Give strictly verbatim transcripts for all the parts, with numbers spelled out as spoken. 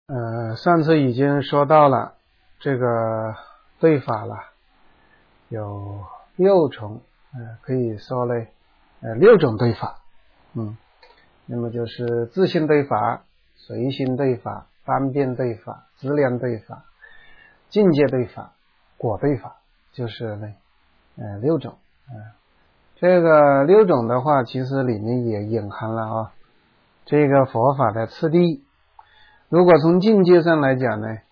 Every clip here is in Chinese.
呃，上次已经说到了这个对法了，有六种，呃，可以说嘞，呃，六种对法，嗯，那么就是自性对法、随心对法、方便对法、资粮对法、境界对法、果对法，就是呢，呃，六种，呃，这个六种的话，其实里面也隐含了啊，这个佛法的次第。如果从境界上来讲呢，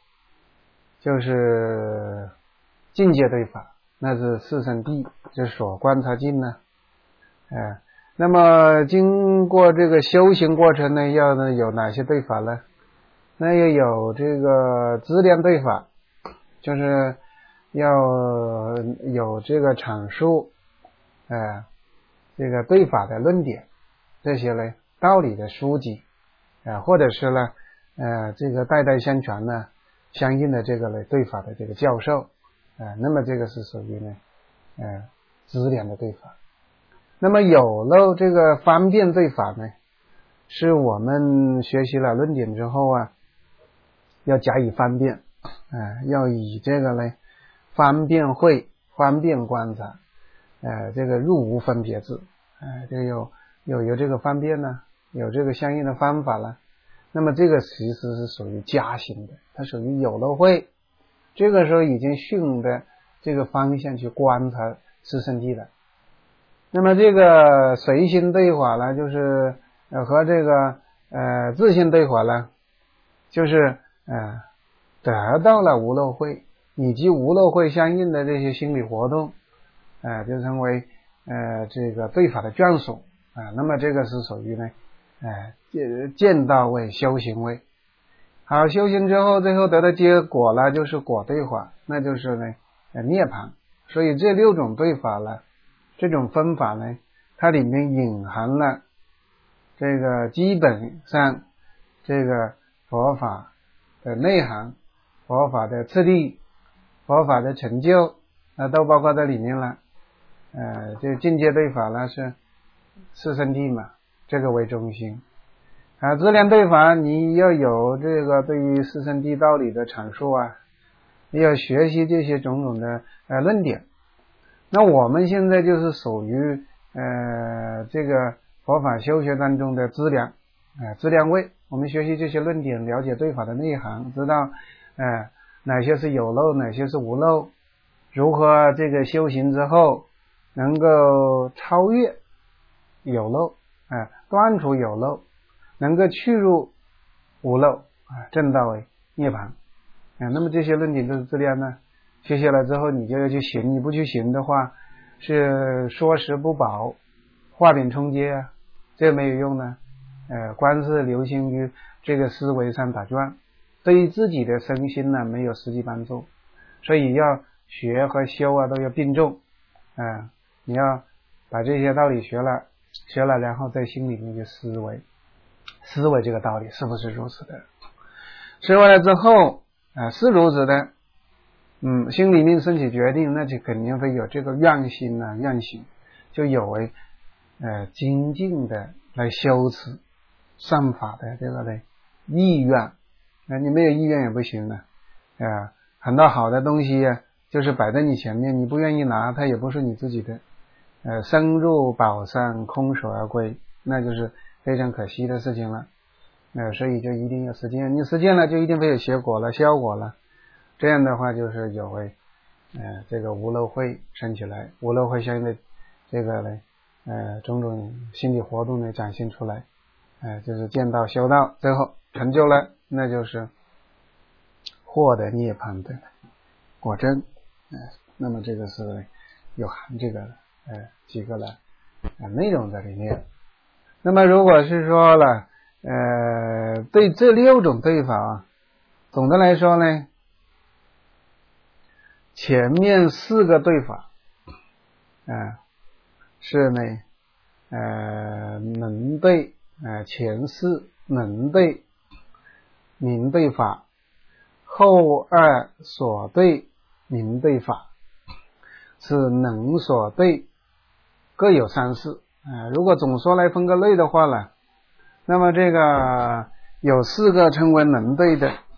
就是境界对法，那是四圣谛，就是所观察境呢，哎，那么经过这个修行过程呢，要呢有哪些对法呢？那要有这个资粮对法，就是要有这个阐述，哎，这个对法的论点，这些呢道理的书籍，啊，或者是呢，呃，这个代代相传呢，相应的这个呢对法的这个教授，啊，那么这个是属于呢，呃，资粮的对法。那么有了这个方便对法呢，是我们学习了论点之后啊，要加以方便，呃，要以这个呢方便会、方便观察，呃，这个入无分别智，呃，这有有有这个方便呢，有这个相应的方法了。那么这个其实是属于加行的，它属于有了会，这个时候已经顺的这个方向去观察自身谛了。那么这个随心对法呢，就是呃和这个呃自性对法呢，就是呃得到了无漏慧以及无漏慧相应的这些心理活动，呃就成为呃这个对法的眷属啊、呃。那么这个是属于呢呃见道位、修行位。好，修行之后最后得到结果了，就是果对法，那就是呢呃涅槃。所以这六种对法呢，这种分法呢，它里面隐含了这个基本上这个佛法的内涵、佛法的次第、佛法的成就，那都包括在里面了。呃，这境界对法呢是四圣谛嘛，这个为中心。啊，资粮对法你要有这个对于四圣谛道理的阐述啊，你要学习这些种种的呃论点。那我们现在就是属于呃这个佛法修学当中的资粮，呃资粮位，我们学习这些论点，了解对法的内涵，知道呃哪些是有漏，哪些是无漏，如何这个修行之后能够超越有漏，啊、呃、断除有漏，能够去入无漏，啊、呃、证道为涅槃，啊、呃、那么这些论点都是资粮呢。学习了之后你就要去行，你不去行的话是说食不饱，画饼充饥啊，这没有用呢。呃，光是流行于这个思维上打转，对于自己的身心呢没有实际帮助，所以要学和修啊都要并重啊、呃，你要把这些道理学了，学了然后在心里面去思维，思维这个道理是不是如此的，思维了之后啊、呃、是如此的。嗯，心里面升起决定，那就肯定会有这个愿心啊，愿行，就有为呃精进的来修持善法的这个呢意愿。那你没有意愿也不行了，啊、呃，很多好的东西啊，就是摆在你前面，你不愿意拿，它也不是你自己的，呃，深入宝山空手而归，那就是非常可惜的事情了。呃，所以就一定要实践，你实践了就一定会有结果了，效果了。这样的话就是有为呃这个无漏慧升起来，无漏慧相应的这个呢呃种种心理活动呢展现出来，呃就是见道修道，最后成就了，那就是获得涅槃的果真。呃那么这个是有含这个呃几个了呃内容在里面。那么如果是说了呃对这六种对法啊，总的来说呢，前面四个对法啊、呃、是呢呃能对呃前四能对明对法，后二所对明对法是能所对，各有三四啊、呃、如果总说来分个类的话呢，那么这个有四个称为能对的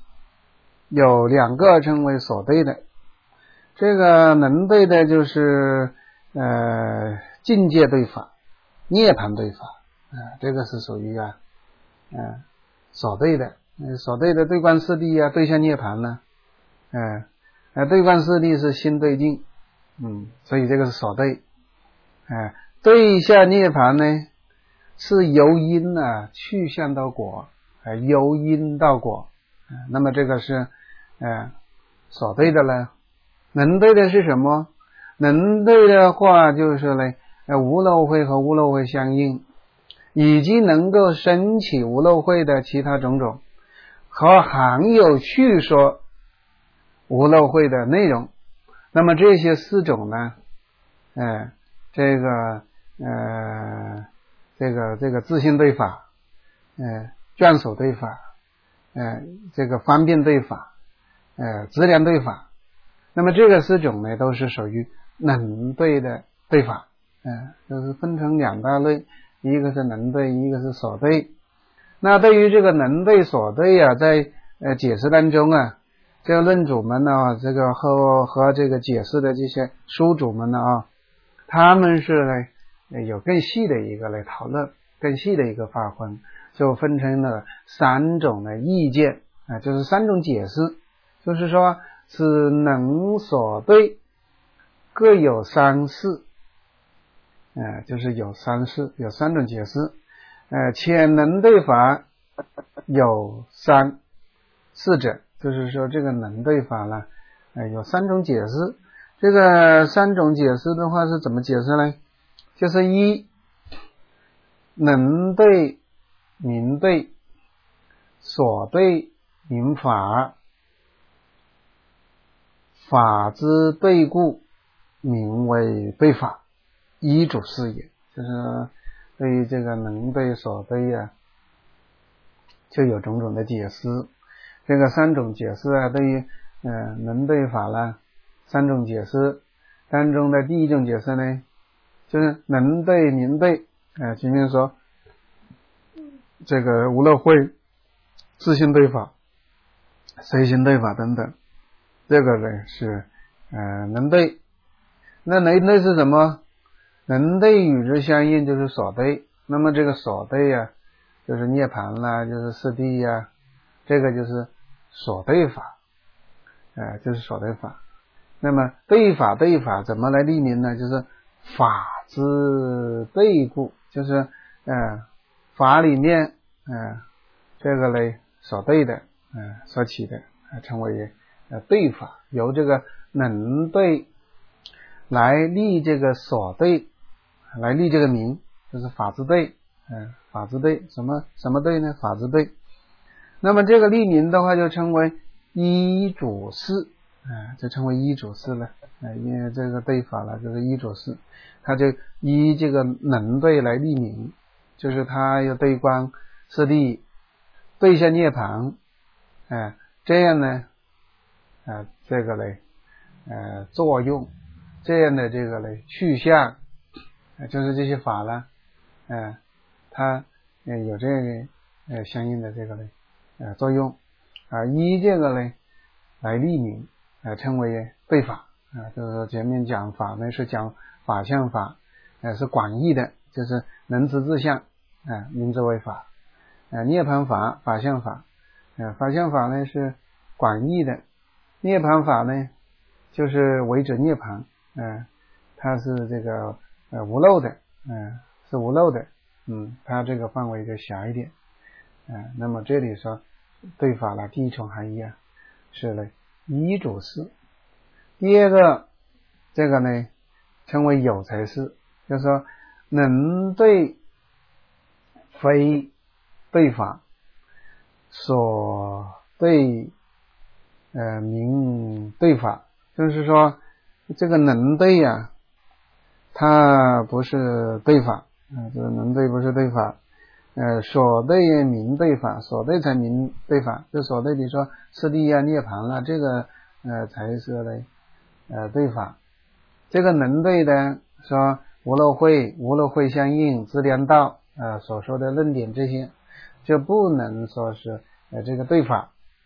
有两个称为所对的，这个能对的就是呃境界对法、涅槃对法啊、呃，这个是属于啊呃所对的。所对的对观四谛啊，对向涅槃呢，呃呃对观四谛是心对境，嗯，所以这个是所对。呃对向涅槃呢是由因啊去向到果，呃由因到果，呃那么这个是呃所对的了。能对的是什么？能对的话就是呢，呃无漏慧和无漏慧相应，以及能够升起无漏慧的其他种种，和含有去说无漏慧的内容。那么这些四种呢，呃这个呃这个这个自性对法，呃眷属对法，呃这个方便对法，呃质量对法，那么这个四种呢都是属于能对的对法，呃就是分成两大类，一个是能对，一个是所对。那对于这个能对所对啊，在呃解释当中啊，这个论主们呢，这个和和这个解释的这些书主们呢啊，他们是呢有更细的一个来讨论，更细的一个划分，就分成了三种的意见啊，就是三种解释，就是说是能所对各有三事，呃就是有三事，有三种解释。呃且能对法有三四者，就是说这个能对法呢，呃有三种解释。这个三种解释的话是怎么解释呢？就是一能对名对，所对名法，法之对故名为对法，一主事也。就是对于这个能对所对啊，就有种种的解释。这个三种解释啊，对于呃能对法呢，三种解释当中的第一种解释呢，就是能对名对，呃，前面说这个无漏慧、自性对法、随行对法等等，这个呢是呃能对。那能对是什么？能对与之相应就是所对，那么这个所对啊，就是涅槃啦，就是四谛呀，这个就是所对法，呃，就是所对法。那么对法对法怎么来立名呢？就是法之对故，就是呃法里面呃这个嘞所对的呃所起的，呃称为呃对法，由这个能对来立这个所对，来立这个名，就是法之对，嗯，法之对，什么什么对呢？法之对。那么这个立名的话，就称为依主事，啊，就称为依主事了，啊，因为这个对法了，就是依主事，他就依这个能对来立名，就是他要对观四谛，对向涅槃，啊，这样呢，啊，这个嘞，呃，作用，这样的这个嘞去向。就是这些法呢，呃，它呃有这个呃相应的这个呢呃作用啊，依这个呢来立名，呃称为对法啊。就是说前面讲法呢是讲法相法，呃是广义的，就是能知自相啊，名之为法。呃涅槃法、法相法，呃法相法呢是广义的，涅槃法呢就是为指涅槃，呃它是这个。呃，无漏的，嗯、呃，是无漏的，嗯，它这个范围就狭一点，嗯、呃，那么这里说对法了，第一重含义啊，是呢依主事。第二个，这个呢称为有才事，就是说能对非对法，所对呃名对法，就是说这个能对呀、啊。它不是对法，呃，这个能对不是对法，呃，所对名对法，所对才名对法，就所对，比如说四谛啊、涅槃啦，这个呃才是嘞呃对法。这个能对的说无漏慧、无漏慧相应、资粮道呃所说的论点这些，就不能说是呃这个对法。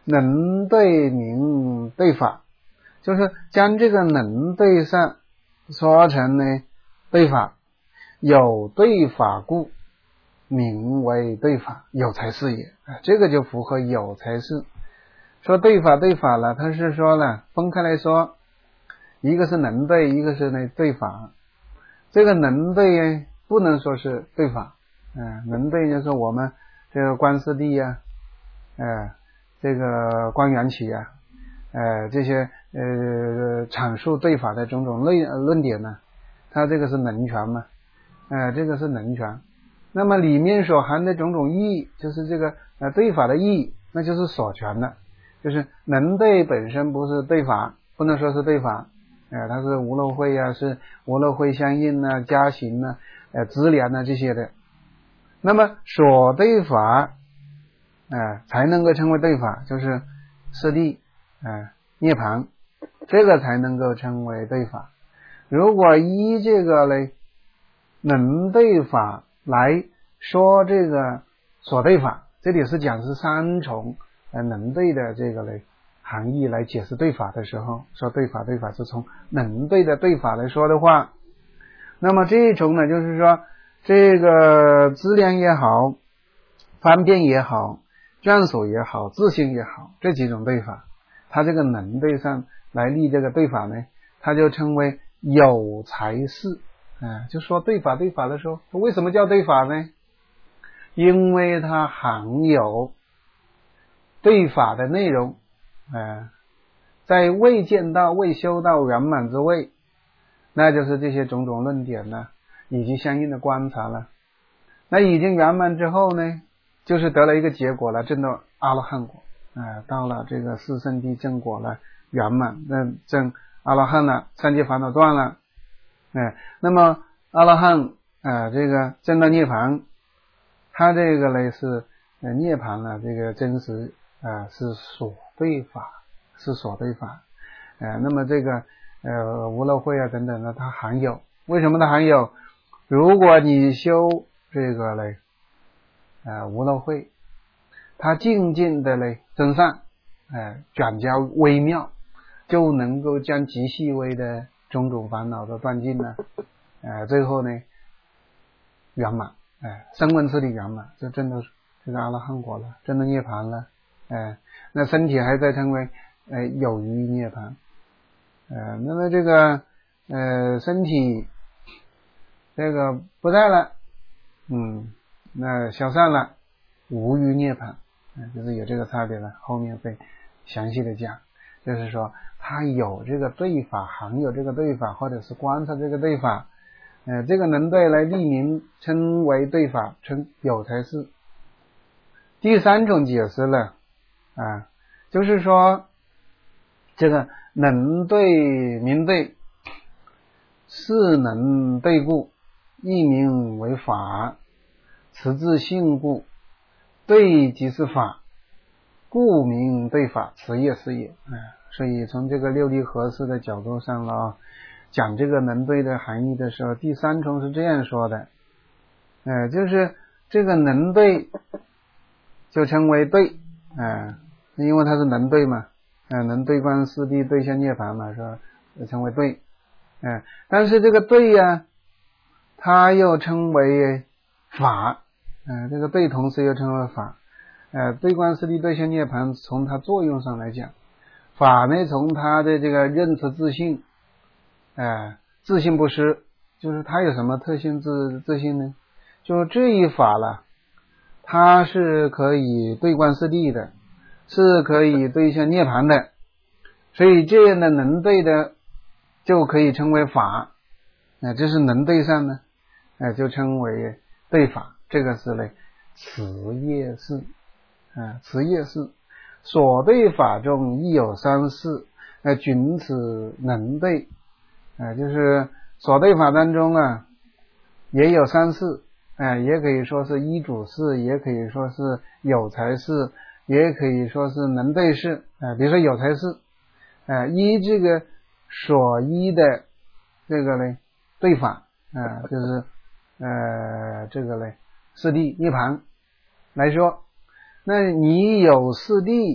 能对名对法，就是将这个能对上说成呢对法，有对法故名为对法，有才是也。这个就符合有才是。说对法对法了，他是说了分开来说，一个是能对，一个是呢对法。这个能对不能说是对法，嗯，能对就是我们这个观四谛呀，呃，这个观缘起呀，呃，这些呃阐述对法的种种论论点呢，它这个是能权嘛，呃，这个是能权。那么里面所含的种种意义，就是这个呃对法的意义，那就是所权的，就是能对本身不是对法，不能说是对法。呃，它是无漏慧啊，是无漏慧相应啊，加行啊，呃，资粮啊这些的。那么所对法，呃，才能够称为对法，就是四谛，呃，涅槃，这个才能够称为对法。如果依这个呢，能对法来说这个所对法，这里是讲是三重呃能对的这个呢。含义来解释对法的时候，说对法对法是从能对的对法来说的话，那么这种呢，就是说这个资粮也好，方便也好，眷属也好，自性也好，这几种对法，它这个能对上来立这个对法呢，它就称为有才是。啊，就说对法对法的时候，为什么叫对法呢？因为它含有对法的内容。呃，在未见到未修到圆满之位，那就是这些种种论点呢，以及相应的观察了。那已经圆满之后呢，就是得了一个结果了，证到阿罗汉果，呃，到了这个四圣谛正果了，圆满，那证阿罗汉了，三界烦恼断了，呃，那么阿罗汉呃，这个证到涅槃，他这个呢是呃涅槃了，这个真实呃是所对法，是所对法，呃，那么这个呃无漏慧啊等等的，它含有，为什么它含有？如果你修这个嘞，呃无漏慧，它静静的嘞增上，呃转加微妙，就能够将极细微的种种烦恼都断尽了，呃最后呢圆满，哎，声闻次第圆满，就真的这个阿罗汉果了，真的涅槃了，哎，那身体还在称为呃有余涅槃，呃，那么这个呃身体这个不在了，嗯，那消散了，无余涅槃，呃，就是有这个差别了，后面会详细的讲，就是说它有这个对法，含有这个对法，或者是观察这个对法。呃，这个能对来立名称为对法，称有才是。第三种解释了啊，就是说这个能对名对，是能对故，亦名为法，此自性故，对即是法，故名对法，此也是也。啊，所以从这个六力合适的角度上了。讲这个能对的含义的时候，第三重是这样说的，呃，就是这个能对就称为对，呃，因为它是能对嘛，呃，能对观四谛对象涅槃嘛，是吧？就称为对，呃，但是这个对呀，它又称为法，呃，这个对同时又称为法，呃，对观四谛对象涅槃，从它作用上来讲，法呢从它的这个认识自性。呃，自性不失，就是它有什么特性自自性呢？就这一法了，它是可以对观四谛的，是可以对象涅槃的，所以这样的能对的就可以称为法，呃、这是能对上呢，呃、就称为对法，这个是呢此业事，呃、此业事所对法中亦有三事，呃、仅此能对。呃，就是所对法当中啊，也有三事，呃，也可以说是依主事，也可以说是有才事，也可以说是能对事，呃，比如说有才事，呃，依这个所依的这个呢对法，呃，就是呃这个呢四谛涅槃来说，那你有四谛，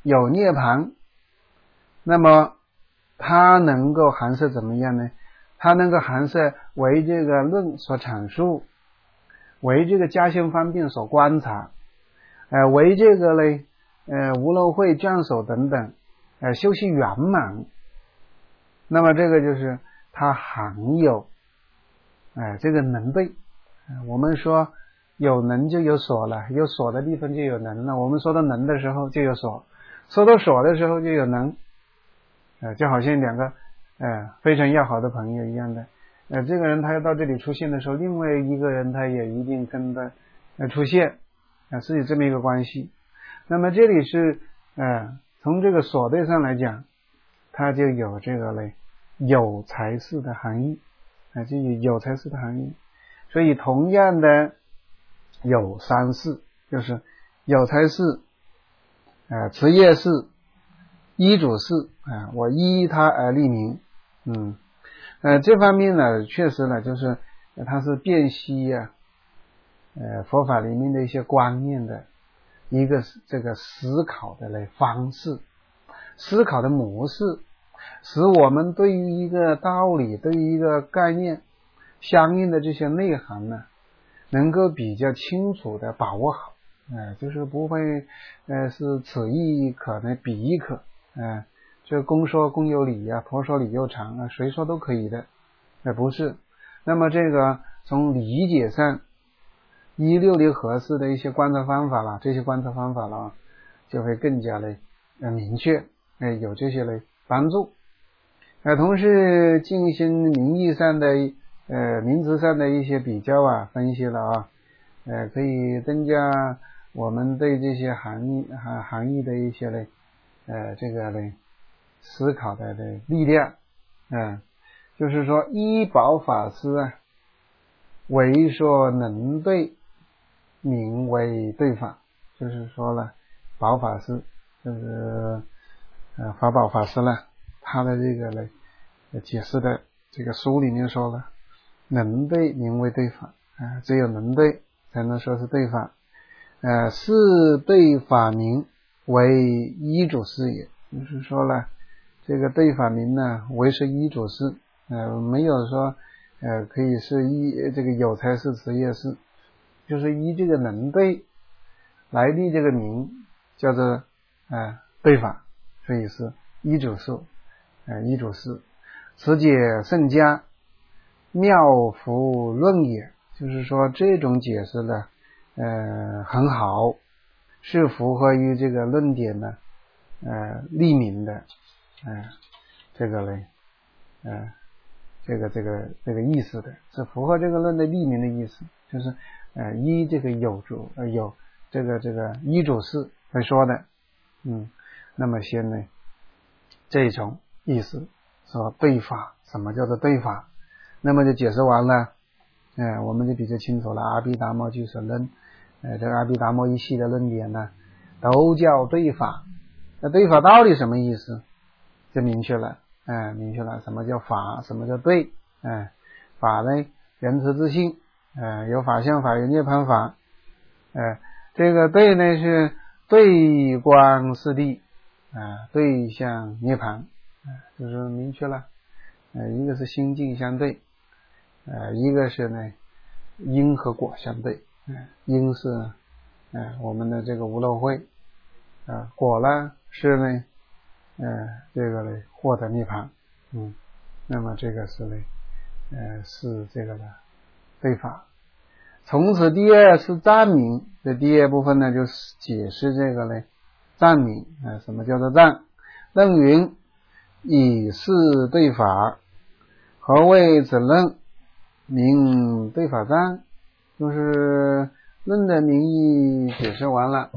有涅槃，那么它能够含摄怎么样呢？它能够含摄为这个论所阐述，为这个家性方便所观察，呃，为这个呢，呃，无漏慧卷首等等，呃，修习圆满。那么这个就是它含有，哎、呃，这个能对。呃、我们说有能就有所了，有所的地方就有能了。我们说到能的时候就有所，说到所的时候就有能，呃，就好像两个呃非常要好的朋友一样的。呃，这个人他要到这里出现的时候，另外一个人他也一定跟着呃出现，啊、呃，是有这么一个关系。那么这里是呃从这个所对上来讲，它就有这个嘞有才事的含义，啊、呃，就有有才事的含义。所以同样的有三事，就是有才事、呃持业事、依主事啊、呃，我依他而立名，嗯。呃，这方面呢，确实呢，就是它是辨析啊，呃，佛法里面的一些观念的一个这个思考的类方式，思考的模式，使我们对于一个道理、对于一个概念相应的这些内涵呢，能够比较清楚的把握好，呃，就是不会呃是此意可呢彼意可，呃这公说公有理呀、啊，婆说理又长啊，谁说都可以的，呃不是。那么这个从理解上，一六六合适的一些观察方法啦，这些观察方法啦，就会更加的呃明确，呃有这些的帮助。呃同时进行名义上的呃名词上的一些比较啊分析了啊，呃可以增加我们对这些含义含含义的一些的呃这个呢思考的的力量，嗯，就是说依宝法师啊，为说能对，名为对法，就是说了，宝法师就是呃法宝法师了，他的这个呢解释的这个书里面说了，能对名为对法啊、呃，只有能对才能说是对法，呃，是对法名为依主事也，就是说了。这个对法名呢，为是依主事，呃，没有说，呃，可以是依这个有才事、持业事，就是依这个能对来立这个名，叫做呃对法，所以是依主事，呃依主事，此解甚佳，妙符论也，就是说这种解释呢，呃很好，是符合于这个论点呢，呃立名的。呃，这个嘞，呃，这个这个这个意思的，是符合这个论的立名的意思，就是呃依这个有主呃有这个这个依主事来说的，嗯，那么先呢这种意思说对法，什么叫做对法？那么就解释完了，呃，我们就比较清楚了。阿毗达摩俱舍论，呃，这个阿毗达摩一系的论点呢，都叫对法。那对法到底什么意思？就明确了，哎、呃，明确了什么叫法，什么叫对，哎、呃，法呢，仁慈自信，呃，有法相法，有涅槃法，呃，这个对呢是对观四谛，啊、呃，对向涅槃，呃，就是明确了，呃，一个是心境相对，呃，一个是呢因和果相对，呃，因是呃我们的这个无漏慧，啊、呃，果呢是呢。呃，这个呢，获得涅槃，嗯，那么这个是呢，呃，是这个的对法。从此第二是赞名，这第二部分呢，就是解释这个呢，赞名啊、呃，什么叫做赞？论云以是对法，何谓此论？名对法赞，就是论的名义解释完了。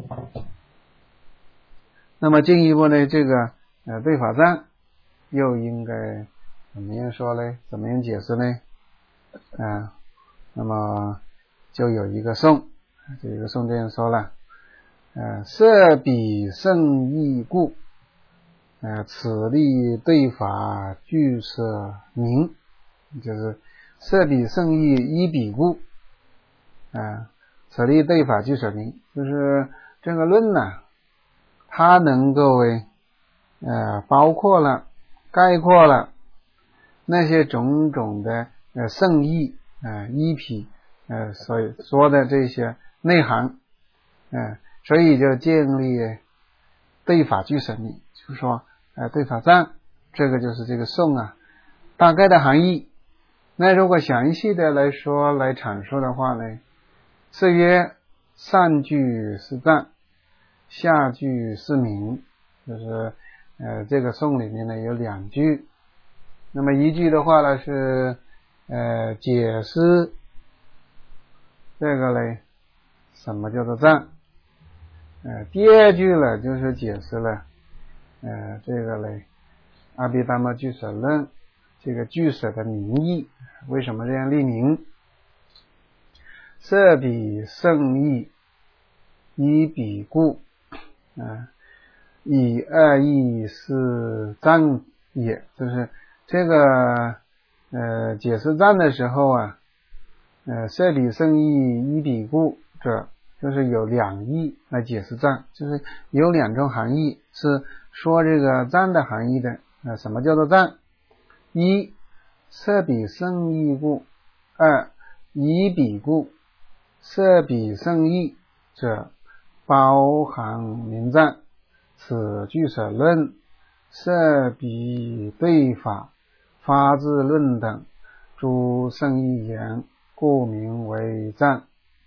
那么进一步呢，这个。呃，对法赞又应该怎么样说呢？怎么样解释呢？啊、呃，那么就有一个颂，有一个颂这样说了：呃，色比胜义故，呃，此立对法俱舍名，就是色比胜义一比故，啊、呃，此立对法俱舍名，就是这个论呢， 它能够为呃包括了概括了那些种种的呃圣义呃依匹呃所以说的这些内涵，嗯、呃，所以就建立对法俱舍密，就是说呃对法藏，这个就是这个颂啊大概的含义。那如果详细的来说来阐述的话呢，是曰上句是赞，下句是名，就是呃这个颂里面呢有两句，那么一句的话呢是呃解释这个呢什么叫做赞，呃第二句呢就是解释了呃这个呢阿毗达摩俱舍论这个俱舍的名义，为什么这样立名？色比圣义依彼故，啊，以二义是赞也，就是这个呃解释赞的时候啊，呃色比圣义依彼故者，就是有两义来解释赞，就是有两种含义，是说这个赞的含义的。呃什么叫做赞？一色比圣义故，二依彼故。色比圣义者包含名赞，此俱舍论、色比对法、发自论等诸圣义言，故名为赞。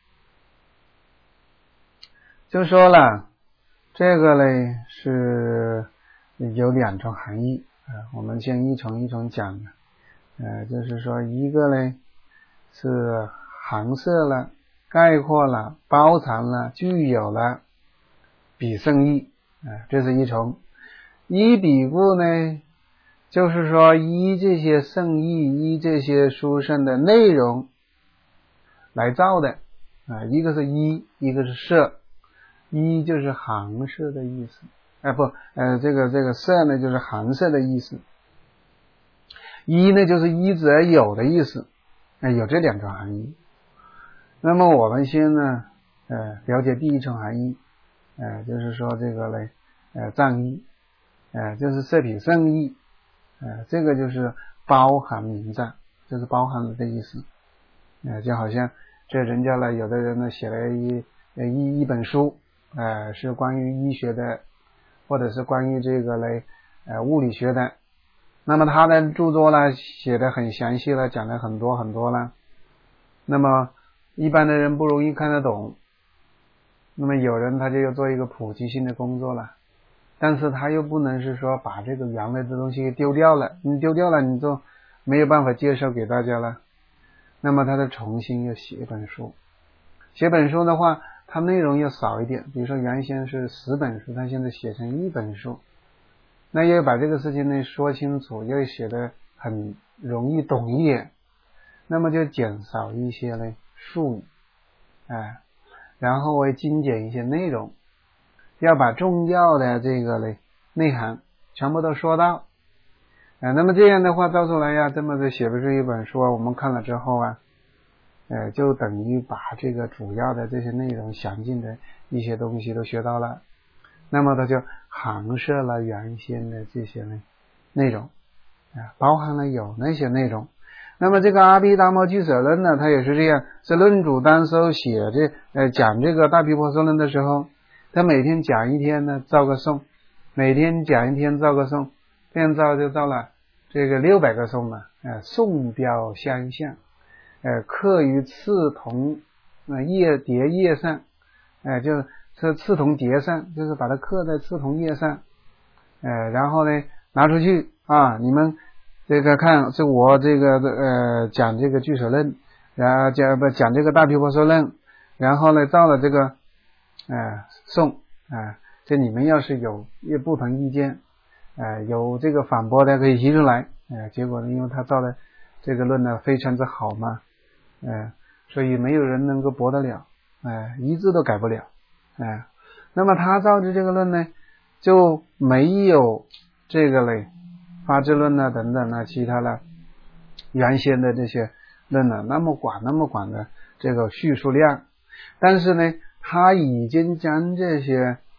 就说了这个呢是有两种含义，呃、我们先一重一重讲，呃，就是说一个呢是含摄了概括了包藏了具有了比圣义，呃、这是一重。依彼故呢就是说依这些圣义依这些殊胜的内容来造的，呃、一个是依，一个是摄。依就是含摄的意思，哎不呃这个这个摄呢就是含摄的意思，依呢就是依之而有的意思，呃、有这两种含义。那么我们先呢呃了解第一种含义，呃就是说这个呢呃藏义，呃就是色比圣义，呃这个就是包含名赞，就是包含了的意思，呃就好像这人家呢有的人呢写了一一一本书，呃是关于医学的，或者是关于这个嘞呃物理学的，那么他的著作呢写的很详细了，讲了很多很多了，那么一般的人不容易看得懂，那么有人他就要做一个普及性的工作了，但是他又不能是说把这个原来的东西给丢掉了，你丢掉了你就没有办法介绍给大家了，那么他就重新要写一本书，写本书的话它内容要少一点，比如说原先是十本书，他现在写成一本书，那要把这个事情呢说清楚，要写得很容易懂一点，那么就减少一些呢术语，哎，然后会精简一些内容，要把重要的这个呢内涵全部都说到，哎，那么这样的话到头来呀，这么的写不出一本书啊，我们看了之后啊呃，就等于把这个主要的这些内容详尽的一些东西都学到了，那么它就含摄了原先的这些呢内容，啊，包含了有那些内容。那么这个阿毗达摩俱舍论呢，它也是这样，是论主当时写这呃讲这个大毗婆舍论的时候，他每天讲一天呢造个颂，每天讲一天造个颂，这样造就造了这个六百个颂嘛，呃，颂标相向。呃，刻于刺桐呃叶蝶叶上，呃，就是刺桐蝶上，就是把它刻在刺桐叶上，呃，然后呢拿出去啊，你们这个看，是我这个呃讲这个俱舍论，然后讲不讲这个大毗婆舍论，然后呢造了这个呃颂啊、呃，这你们要是有有不同意见，呃有这个反驳的可以提出来，呃结果呢，因为他造的这个论呢非常之好嘛。哎，所以没有人能够驳得了，哎，一字都改不了，哎，那么他造的这个论呢，就没有这个嘞发智论呢等等呢其他的原先的这些论呢那么广那么广的这个叙述量，但是呢，他已经将这些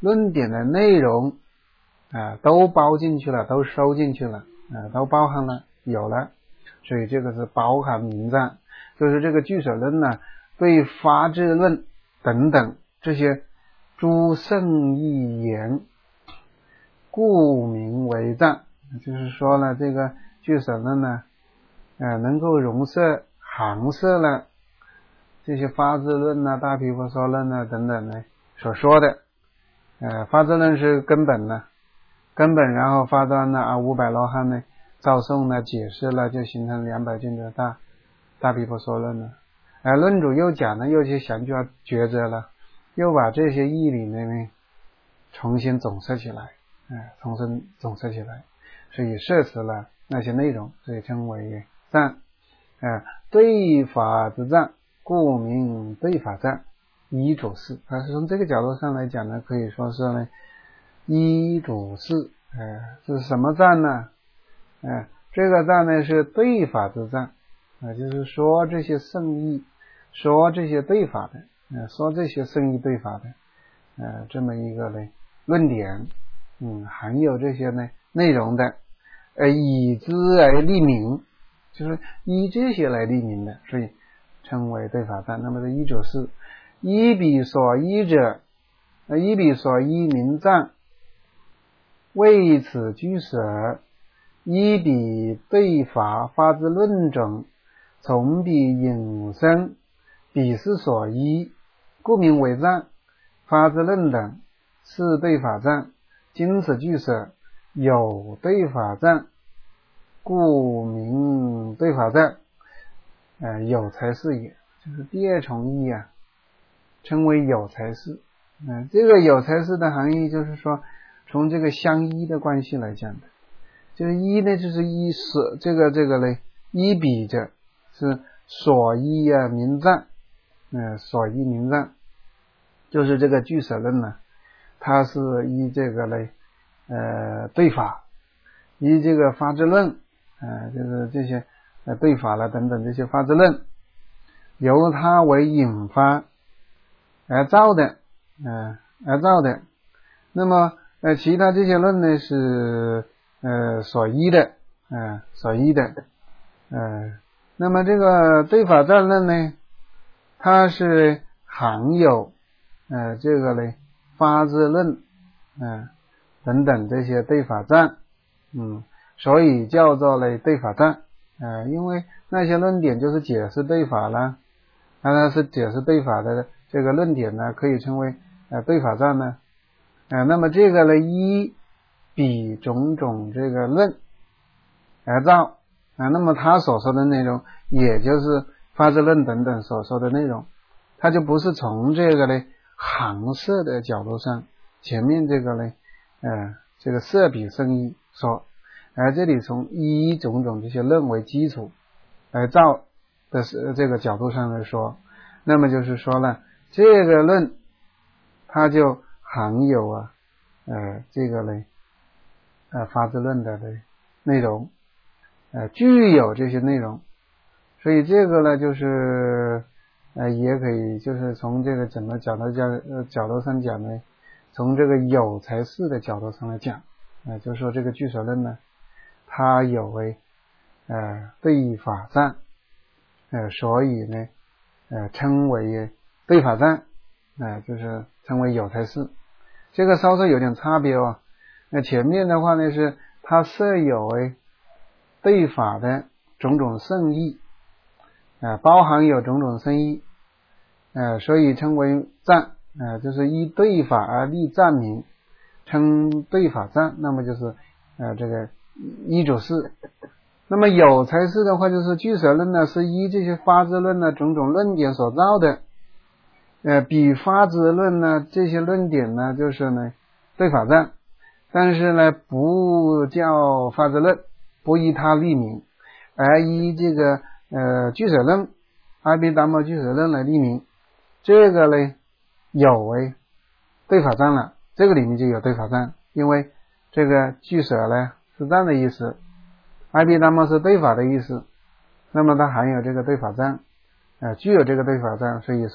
论点的内容啊都包进去了，都收进去了啊，都包含了有了，所以这个是包含名藏，就是这个俱舍论呢对发智论等等这些诸圣义言故名为藏，就是说呢这个俱舍论呢呃能够容摄含摄了这些发智论呐、大毗婆娑论呐等等呢所说的。呃发智论是根本呢，根本然后发端呢啊五百罗汉呢造颂呢解释了，就形成两百卷的大大毗婆娑论了。而论主又讲了又去详加抉择了，又把这些义理呢重新总摄起来，呃重新总摄起来，所以摄持了那些内容，所以称为藏。呃对法之藏，故名对法藏，依主事。它是从这个角度上来讲呢，可以说是呢依主事。呃是什么藏呢？呃这个藏呢是对法之藏，呃就是说这些圣义，说这些对法的，呃说这些圣义对法的呃这么一个呢论点，嗯含有这些呢内容的，呃以之而立名，就是依这些来立名的，所以称为对法藏。那么这依主事，依彼所依者，呃依彼所依名藏，为此俱舍，依彼对法发之论种，从彼引申，彼是所依，故名为藏。发之论等是对法藏，今此俱舍有对法藏，故名对法藏。呃有才是也，就是第二重义啊，称为有才是。嗯、呃，这个有才是的含义就是说，从这个相依的关系来讲的，就是依呢，就是依所这个这个呢，依比着是所依啊名藏，呃所依名藏，就是这个俱舍论呢，它是依这个呢，呃对法，依这个发智论，呃就是这些呃对法了等等这些发智论，由它为引发而造的，呃而造的。那么呃其他这些论呢是呃所依的，呃所依的，呃那么这个对法藏论呢，它是含有呃这个呢发智论，呃等等这些对法藏，嗯所以叫做呢对法藏。呃因为那些论点就是解释对法啦，那是解释对法的这个论点呢，可以称为呃对法藏呢。呃那么这个呢依彼种种这个论而造啊，那么他所说的内容也就是发智论等等所说的内容，他就不是从这个呢含摄的角度上，前面这个呢呃这个摄彼圣义说，而这里从依种种这些论为基础来造的是这个角度上来说，那么就是说呢这个论它就含有啊呃这个呢呃发智论的的内容，呃具有这些内容，所以这个呢就是呃也可以就是从这个怎么角度讲呃角度上讲呢，从这个有才是的角度上来讲，呃就是说这个俱舍论呢它有为呃对法藏，呃所以呢呃称为对法藏，呃就是称为有才是。这个稍稍有点差别哦。那前面的话呢是它设有为对法的种种圣义，呃包含有种种圣义，呃所以称为藏，呃就是依对法而立藏名，称对法藏。那么就是呃这个依主事。那么有才是的话，就是俱舍论呢是依这些发智论呢种种论点所造的，呃比发智论呢这些论点呢就是呢对法藏，但是呢不叫发智论，不依它立名，而依这个呃俱舍论阿毗达摩俱舍论来立名，这个呢有为对法藏了，这个里面就有对法藏，因为这个俱舍呢是藏的意思，阿毗达摩是对法的意思，那么它含有这个对法藏，呃具有这个对法藏，所以说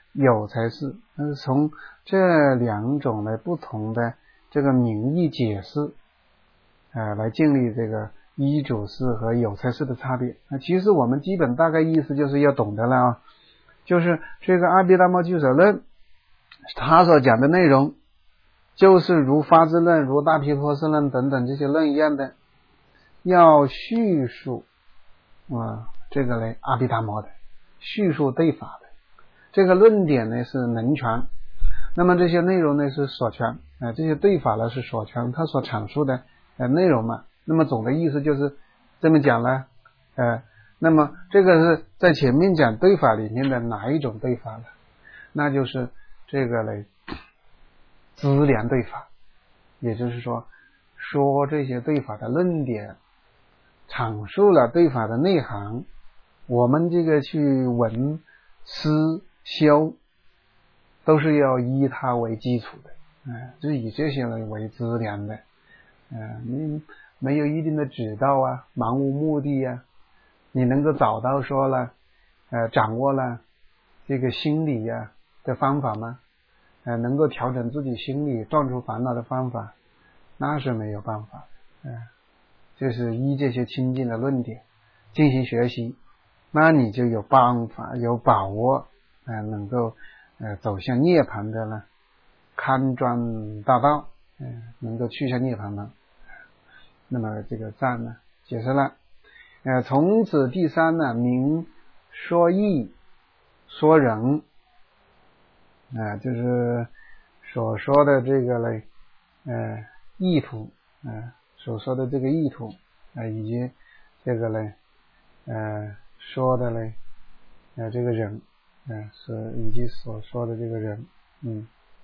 有才是。但是从这两种的不同的这个名义解释，呃，来建立这个依主释和有才释的差别。那其实我们基本大概意思就是要懂得了啊，就是这个阿毗达摩俱舍论，他所讲的内容，就是如发智论、如大毗婆舍论等等这些论一样的，要叙述啊、呃，这个呢阿毗达摩的叙述对法的这个论点呢是能全，那么这些内容呢是所全啊、呃，这些对法呢是所全，他所阐述的呃内容嘛。那么总的意思就是这么讲了，呃，那么这个是在前面讲对法里面的哪一种对法呢？那就是这个呢资粮对法，也就是说说这些对法的论点，阐述了对法的内涵，我们这个去闻思修都是要依它为基础的，嗯，就以这些人为资粮的，嗯，你没有一定的指导啊，盲无目的啊，你能够找到说了，呃，掌握了这个心理呀、啊、的方法吗？呃，能够调整自己心理、断除烦恼的方法，那是没有办法的，呃，就是依这些清净的论点进行学习，那你就有办法、有把握，呃，能够呃走向涅槃的呢，堪专大道，呃，能够去向涅槃了。那么这个赞呢解释了，呃，从此第三呢，明说义说人，啊、呃，就是所说的这个呢，呃，意图，呃，所说的这个意图，啊、呃，以及这个呢，呃，说的呢，呃，这个人，呃，是以及所说的这个人，嗯，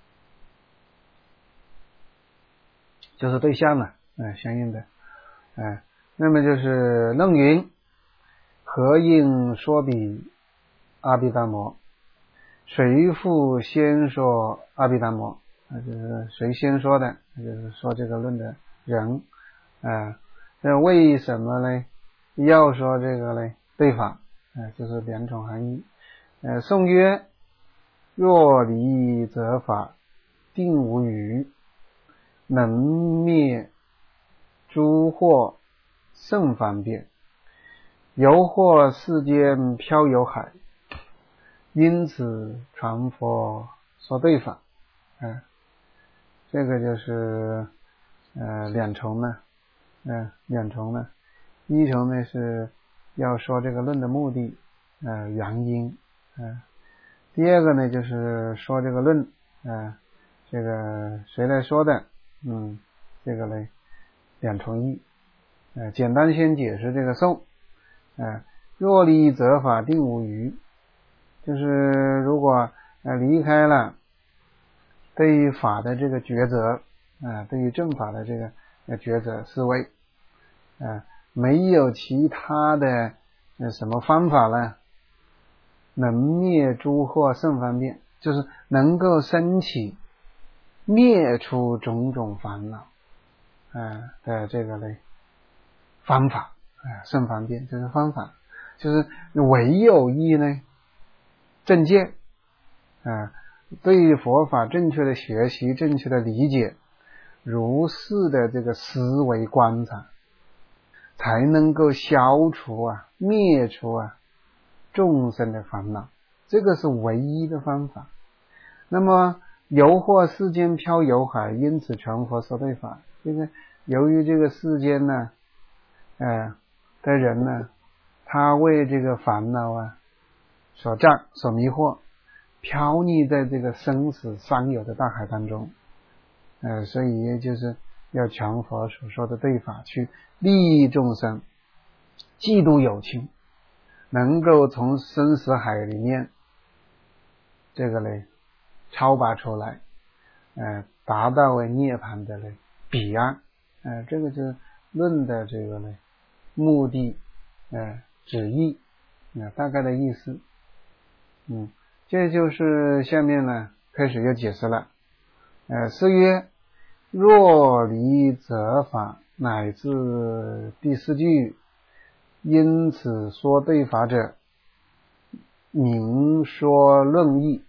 就是对象了，呃，相应的。哎，那么就是楞云何应说比阿毗达摩，谁复先说阿毗达摩，那就是谁先说的，就是说这个论的人啊。那为什么呢要说这个呢对法，啊，就是两种含义。呃，颂曰：若离则法，定无余，能灭诸惑甚方便，犹惑世间漂游海，因此传佛说对法。嗯，这个就是呃两重呢，嗯、呃，两重呢，一重呢是要说这个论的目的，呃原因，嗯、呃，第二个呢就是说这个论，呃，这个谁来说的，嗯，这个呢两重义。呃，简单先解释这个颂，呃，若离则法定无余，就是如果呃离开了对于法的这个抉择，呃，对于正法的这个呃抉择思维，呃，没有其他的呃什么方法呢，能灭诸惑甚方便，就是能够升起灭除种种烦恼，呃的这个呢方法，哎，甚方便就是方法，就是唯有一呢正见，啊，对于佛法正确的学习、正确的理解，如是的这个思维观察，才能够消除啊、灭除啊众生的烦恼，这个是唯一的方法。那么游惑世间漂游海，因此传佛说对法。这个由于这个世间呢，呃的人呢，他为这个烦恼啊所障、所迷惑，飘溺在这个生死三有的大海当中，呃，所以就是要传佛所说的对法，去利益众生，嫉妒有情，能够从生死海里面这个呢超拔出来，呃，达到为涅槃的呢彼岸，呃，这个就是论的这个呢目的，呃，旨意，呃，大概的意思。嗯，这就是下面呢开始要解释了。呃，是曰：若离则法，乃至第四句，因此说对法者，明说论义。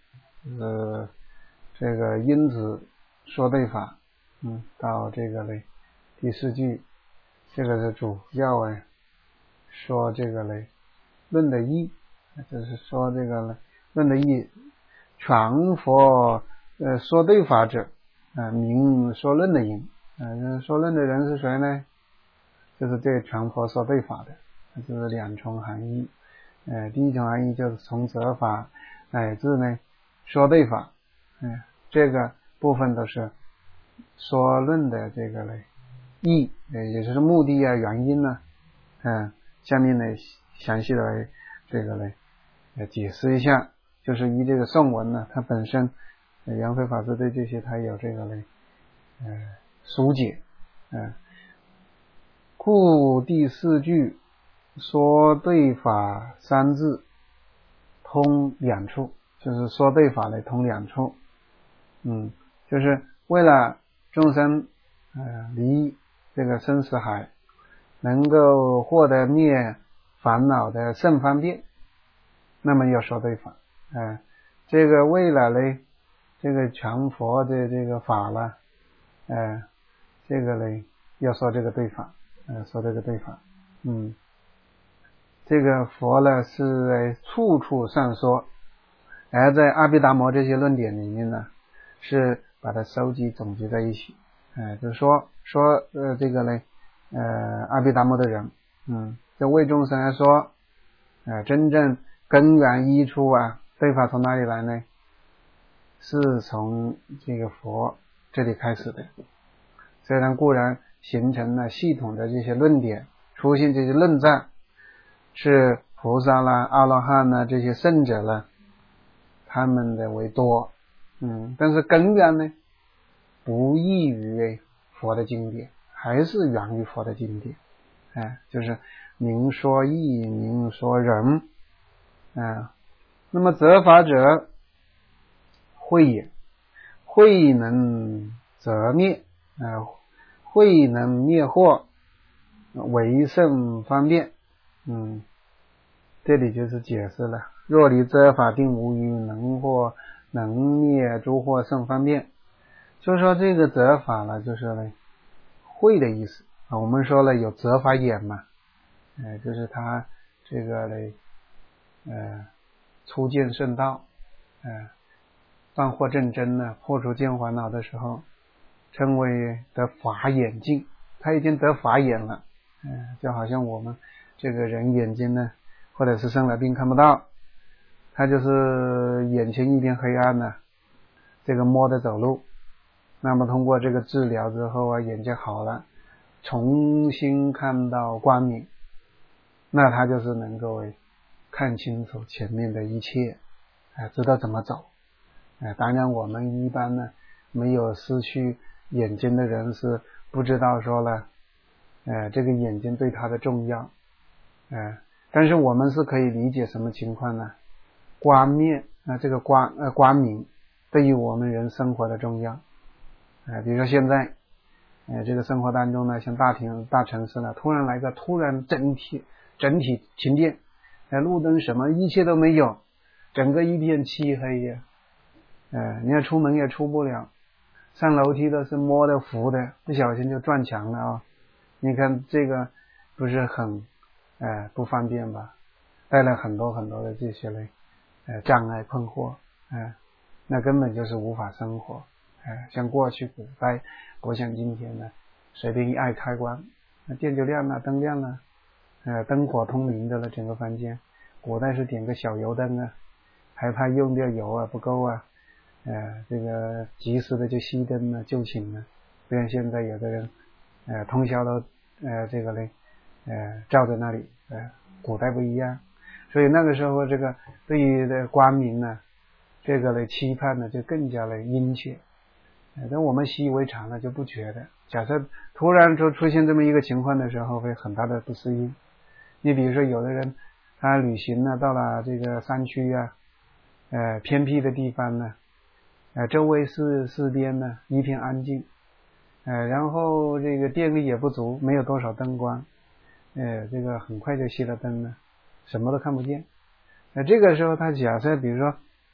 呃，这个因子说对法，嗯，到这个嘞第四句，这个是主要啊说这个嘞论的义，就是说这个呢论的义，传佛呃说对法者，啊、呃、名说论的因，啊、呃、说论的人是谁呢？就是对传佛说对法的，就是两重含义。呃，第一种含义就是从责法乃至呢说对法，嗯、呃，这个部分都是说论的这个嘞义，呃，也就是目的啊、原因呢，嗯、呃，下面呢详细的这个嘞呃解释一下，就是以这个颂文呢，它本身，呃，杨飞法师对这些他有这个嘞呃疏解，嗯、呃，故第四句说对法三字通两处，就是说对法的通两处，嗯，就是为了众生呃离这个生死海，能够获得灭烦恼的甚方便，那么要说对法，呃，这个为了呢这个传佛的这个法了，呃，这个呢要说这个对法，呃，说这个对法，嗯，这个佛呢是处处上说，而在阿毗达摩这些论点里面呢，是把它收集总结在一起，呃，就是说说呃这个呢呃阿毗达摩的人，嗯，这为众生来说，呃真正根源依出啊，对法从哪里来呢？是从这个佛这里开始的。虽然固然形成了系统的这些论点，出现这些论战，是菩萨啦、阿罗汉啦这些圣者啦，他们的为多，嗯，但是根源呢，不异于佛的经典，还是源于佛的经典，哎，就是明说义，明说人，啊，那么责法者慧也，慧能则灭，啊，慧能灭惑，为甚方便，嗯，这里就是解释了，若离责法定无余，能惑能灭诸惑甚方便，就说这个责法呢，就是呢慧的意思啊。我们说了有责法眼嘛，呃，就是他这个呢，呃，初见圣道，呃，断惑正真呢，破除见烦恼的时候，称为得法眼境，他已经得法眼了，嗯、呃，就好像我们这个人眼睛呢，或者是生了病看不到，他就是眼前一片黑暗呢，这个摸着走路，那么通过这个治疗之后啊，眼睛好了，重新看到光明，那他就是能够看清楚前面的一切，哎，知道怎么走。哎，当然我们一般呢，没有失去眼睛的人是不知道说了，呃，这个眼睛对他的重要，呃，但是我们是可以理解什么情况呢？光面，那、呃、这个光呃光明对于我们人生活的重要，呃，比如说现在，呃，这个生活当中呢，像大庭大城市呢，突然来个突然整体整体停电，呃，路灯什么一切都没有，整个一片漆黑呀。呃，你要出门也出不了，上楼梯都是摸的扶的，不小心就撞墙了啊、哦！你看这个不是很呃不方便吧？带来很多很多的这些嘞呃障碍困惑，呃，那根本就是无法生活。呃，像过去古代，不像今天呢，随便一按开关，那电就亮了，灯亮了，呃，灯火通明的了，整个房间。古代是点个小油灯啊，还怕用掉油啊不够啊。呃，这个及时的就熄灯了，就寝了，不像现在有的人，呃，通宵都呃这个嘞，呃照在那里，呃，古代不一样，所以那个时候这个对于的光明呢，这个嘞期盼呢就更加的殷切，呃，但我们习以为常了就不觉得。假设突然就出现这么一个情况的时候，会很大的不适应。你比如说有的人他旅行呢，到了这个山区啊，呃偏僻的地方呢。呃，周围是四边呢一片安静，呃，然后这个电力也不足，没有多少灯光，呃，这个很快就熄了灯了，什么都看不见。那这个时候他假设比如说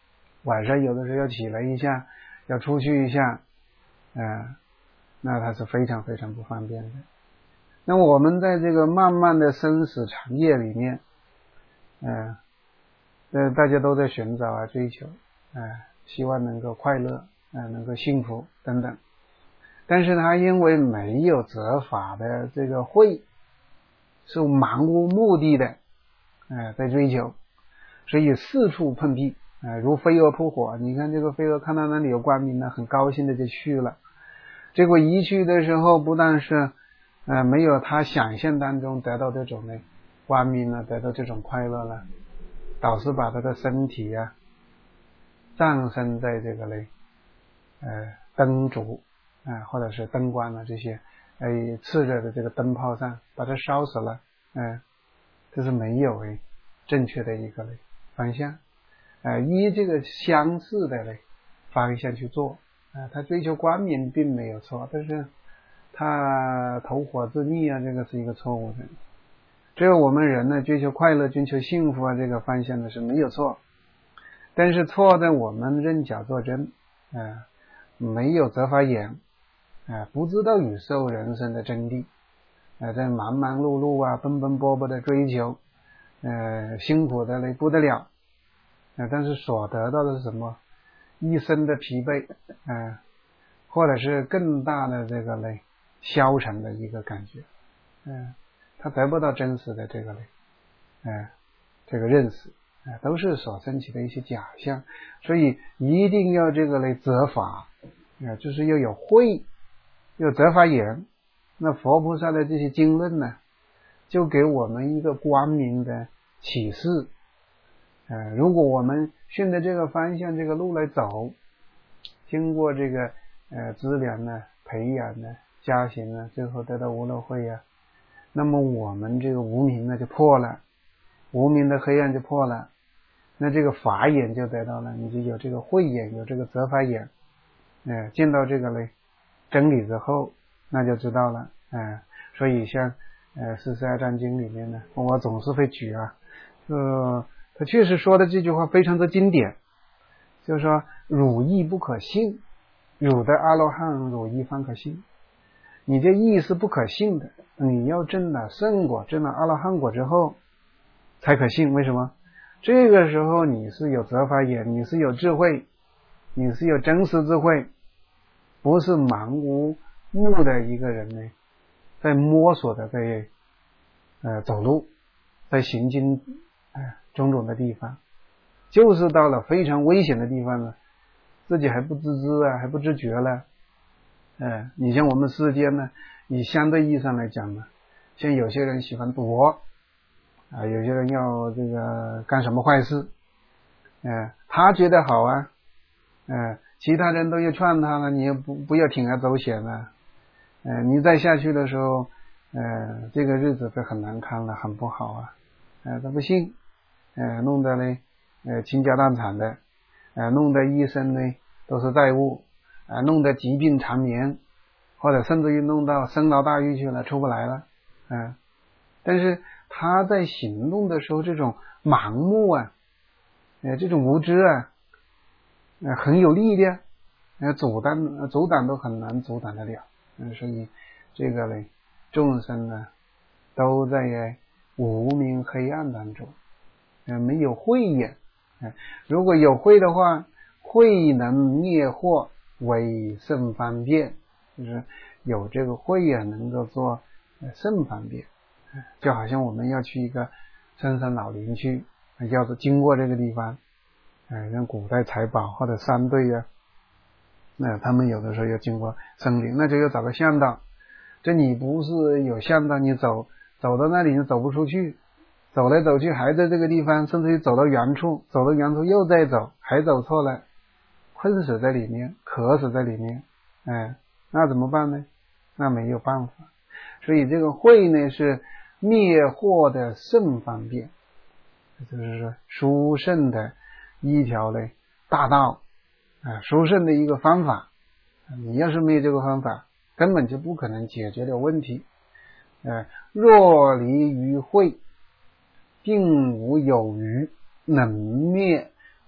晚上有的时候要起来一下，要出去一下，呃，那它是非常非常不方便的。那我们在这个漫漫的生死长夜里面，呃，呃，大家都在寻找啊，追求，呃，希望能够快乐，呃，能够幸福等等。但是他因为没有责法的这个慧，是盲无目的的，呃，在追求，所以四处碰壁，呃，如飞蛾扑火。你看这个飞蛾看到那里有光明呢，很高兴的就去了。结果一去的时候，不但是呃没有他想象当中得到这种呢光明了，得到这种快乐了，倒是把他的身体啊葬身在这个呢呃灯烛啊、呃、或者是灯光啊这些呃炽热的这个灯泡上，把它烧死了。嗯、呃，这是没有诶正确的一个嘞方向。呃，依这个相似的嘞方向去做啊、呃，他追求光明并没有错，但是他投火自溺啊，这个是一个错误的。只有我们人呢，追求快乐、追求幸福啊，这个方向呢是没有错，但是错在我们认假作真啊、呃，没有责法眼啊、呃，不知道宇宙人生的真谛啊、呃，在忙忙碌碌啊、奔奔波波的追求，呃，辛苦的嘞不得了。呃、但是所得到的是什么？一身的疲惫，呃，或者是更大的这个嘞消沉的一个感觉，嗯、呃，他得不到真实的这个嘞，呃，这个认识，呃，都是所升起的一些假象，所以一定要这个嘞责法，呃，就是要有慧，有责法眼。那佛菩萨的这些经论呢，就给我们一个光明的启示。呃，如果我们顺着这个方向这个路来走，经过这个呃资粮呢、培养呢、加行呢，最后得到无漏慧啊，那么我们这个无明呢就破了，无明的黑暗就破了，那这个法眼就得到了，你就有这个慧眼，有这个责法眼，呃，见到这个嘞真理之后，那就知道了，呃，所以像呃四十二章经里面呢，我总是会举啊，呃。他确实说的这句话非常的经典，就是说汝意不可信，汝的阿罗汉汝意方可信。你这意是不可信的，你要证了圣果，证了阿罗汉果之后才可信。为什么？这个时候你是有责法眼，你是有智慧，你是有真实智慧，不是盲无目的一个人呢，在摸索的在呃走路，在行经呃种种的地方，就是到了非常危险的地方了，自己还不自知啊，还不知觉了。呃，你像我们世间呢，以相对意义上来讲呢，像有些人喜欢赌博啊，有些人要这个干什么坏事，呃，他觉得好啊，呃，其他人都要劝他了，你也不不要铤而走险了，呃，你再下去的时候，呃，这个日子会很难堪了，很不好啊，呃，他不信。呃，弄得呢，呃，倾家荡产的，呃，弄得一生呢都是债务，呃，弄得疾病缠绵，或者甚至于弄到深牢大狱去了，出不来了，嗯、呃，但是他在行动的时候，这种盲目啊，呃，这种无知啊，呃，很有力量，呃，阻挡阻挡都很难阻挡得了，嗯、呃，所以这个呢，众生呢，都在无明黑暗当中。呃，没有慧眼，呃，如果有慧的话，慧能灭惑为甚方便，就是有这个慧眼能够做呃甚方便，呃，就好像我们要去一个深山老林去，呃、要是经过这个地方，呃，像古代财宝或者山队啊，那他们有的时候要经过森林，那就要找个向导，这你不是有向导，你走走到那里你走不出去。走来走去还在这个地方，甚至于走到原处，走到原处又再走，还走错了，困死在里面，渴死在里面，哎，那怎么办呢？那没有办法。所以这个慧呢是灭惑的甚方便，就是说殊胜的一条呢大道，啊，殊胜的一个方法。你要是没有这个方法，根本就不可能解决的问题。呃，若离于慧，并无有余能灭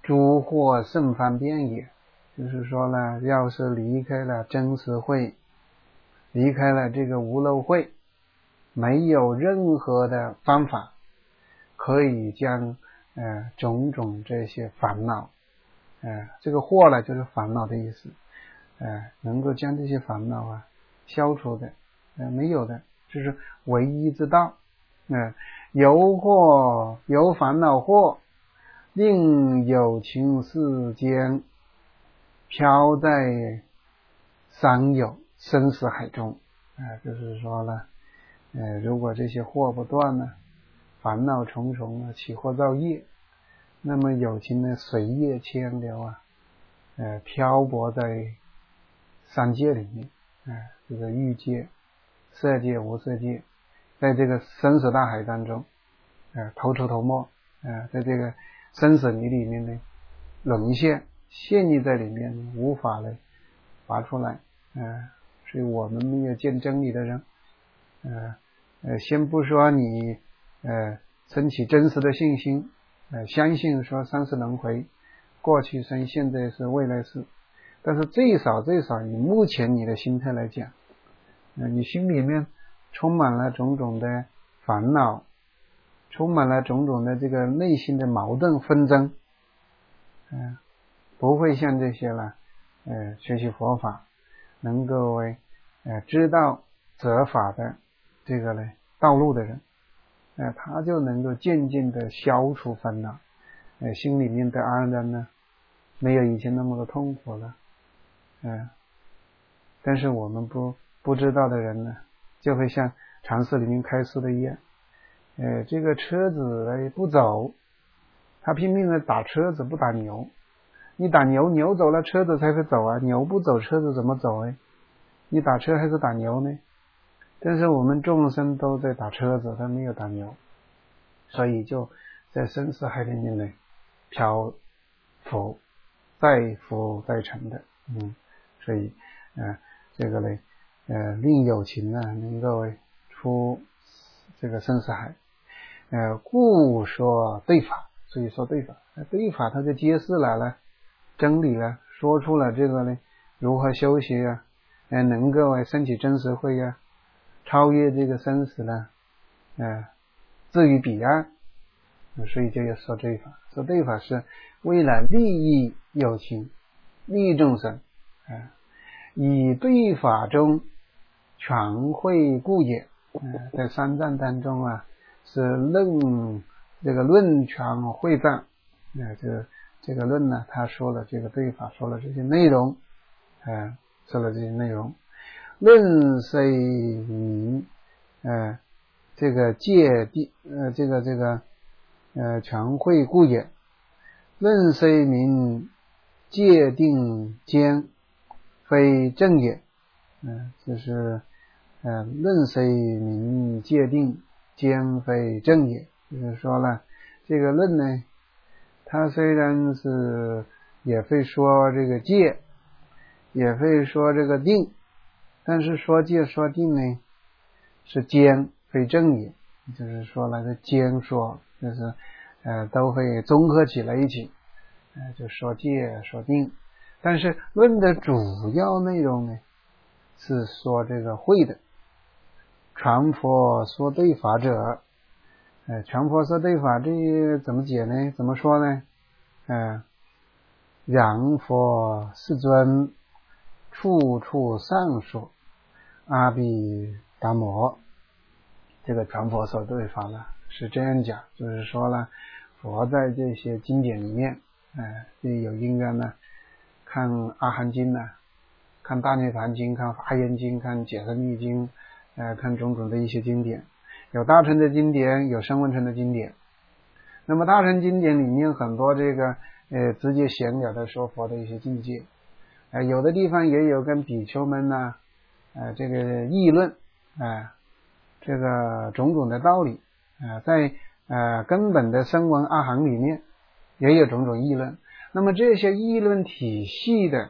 诸惑甚方便也，就是说呢，要是离开了真实慧，离开了这个无漏慧，没有任何的方法可以将呃种种这些烦恼，呃这个惑呢就是烦恼的意思，呃能够将这些烦恼啊消除的，呃没有的，就是唯一之道。呃有惑有烦恼惑，令有情世间飘在三有生死海中，呃就是说呢，呃如果这些惑不断呢，烦恼重重啊，起惑造业，那么有情呢随业牵流啊，呃漂泊在三界里面，呃这个欲界、色界、无色界，在这个生死大海当中，呃头出头没，呃在这个生死泥里面呢沦陷，陷溺在里面，无法来拔出来。呃所以我们没有见真理的人，呃呃先不说你呃升起真实的信心，呃相信说三世轮回，过去生现在是未来世，但是最少最少以目前你的心态来讲，呃你心里面充满了种种的烦恼，充满了种种的这个内心的矛盾纷争，呃不会像这些了呃学习佛法能够呃知道责法的这个呢道路的人，呃他就能够渐渐的消除烦恼，呃心里面的安然呢没有以前那么的痛苦了。呃但是我们不不知道的人呢，就会像禅寺里面开示的一样，呃这个车子不走，他拼命的打车子不打牛，你打牛，牛走了车子才会走啊，牛不走车子怎么走哎？你打车还是打牛呢？但是我们众生都在打车子，他没有打牛，所以就在生死海里面呢漂浮，再浮再沉的。嗯，所以呃这个呢呃令有情呢能够出这个生死海，呃故说对法，所以说对法，对法它就揭示了了真理了，说出了这个呢如何修习啊，呃能够升起真实慧啊，超越这个生死呢，呃至于彼岸，所以就要说对法。说对法是为了利益有情，利益众生，呃以对法中全会故也。呃在三藏当中啊是论这个论全会藏，呃这个这个论呢他说了这个对法，说了这些内容，呃说了这些内容。论虽明呃这个界定呃这个这个呃全会故也，论虽明界定间非正也，呃就是呃论虽明界定间非正也，就是说了这个论呢，它虽然是也会说这个界，也会说这个定，但是说界说定呢是兼非正也，就是说了这兼说就是呃都会综合起来一起，呃就说界说定，但是论的主要内容呢是说这个会的。传佛说对法者，呃传佛说对法这怎么解呢？怎么说呢？呃然佛世尊处处上说阿毗达摩，这个传佛说对法呢是这样讲，就是说呢佛在这些经典里面，呃有因缘呢看阿含经呢，看大涅盘经，看华严经，看解释密经，呃看种种的一些经典，有大乘的经典，有声闻乘的经典。那么大乘经典里面很多这个呃直接显了的说佛的一些境界，呃有的地方也有跟比丘们呢呃这个议论，呃这个种种的道理，呃在呃根本的声闻阿含里面也有种种议论。那么这些议论体系的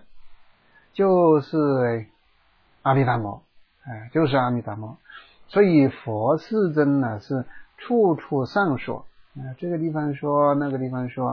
就是阿毗达摩，呃就是阿弥达摩。所以佛世尊呢是处处上说，呃这个地方说那个地方说，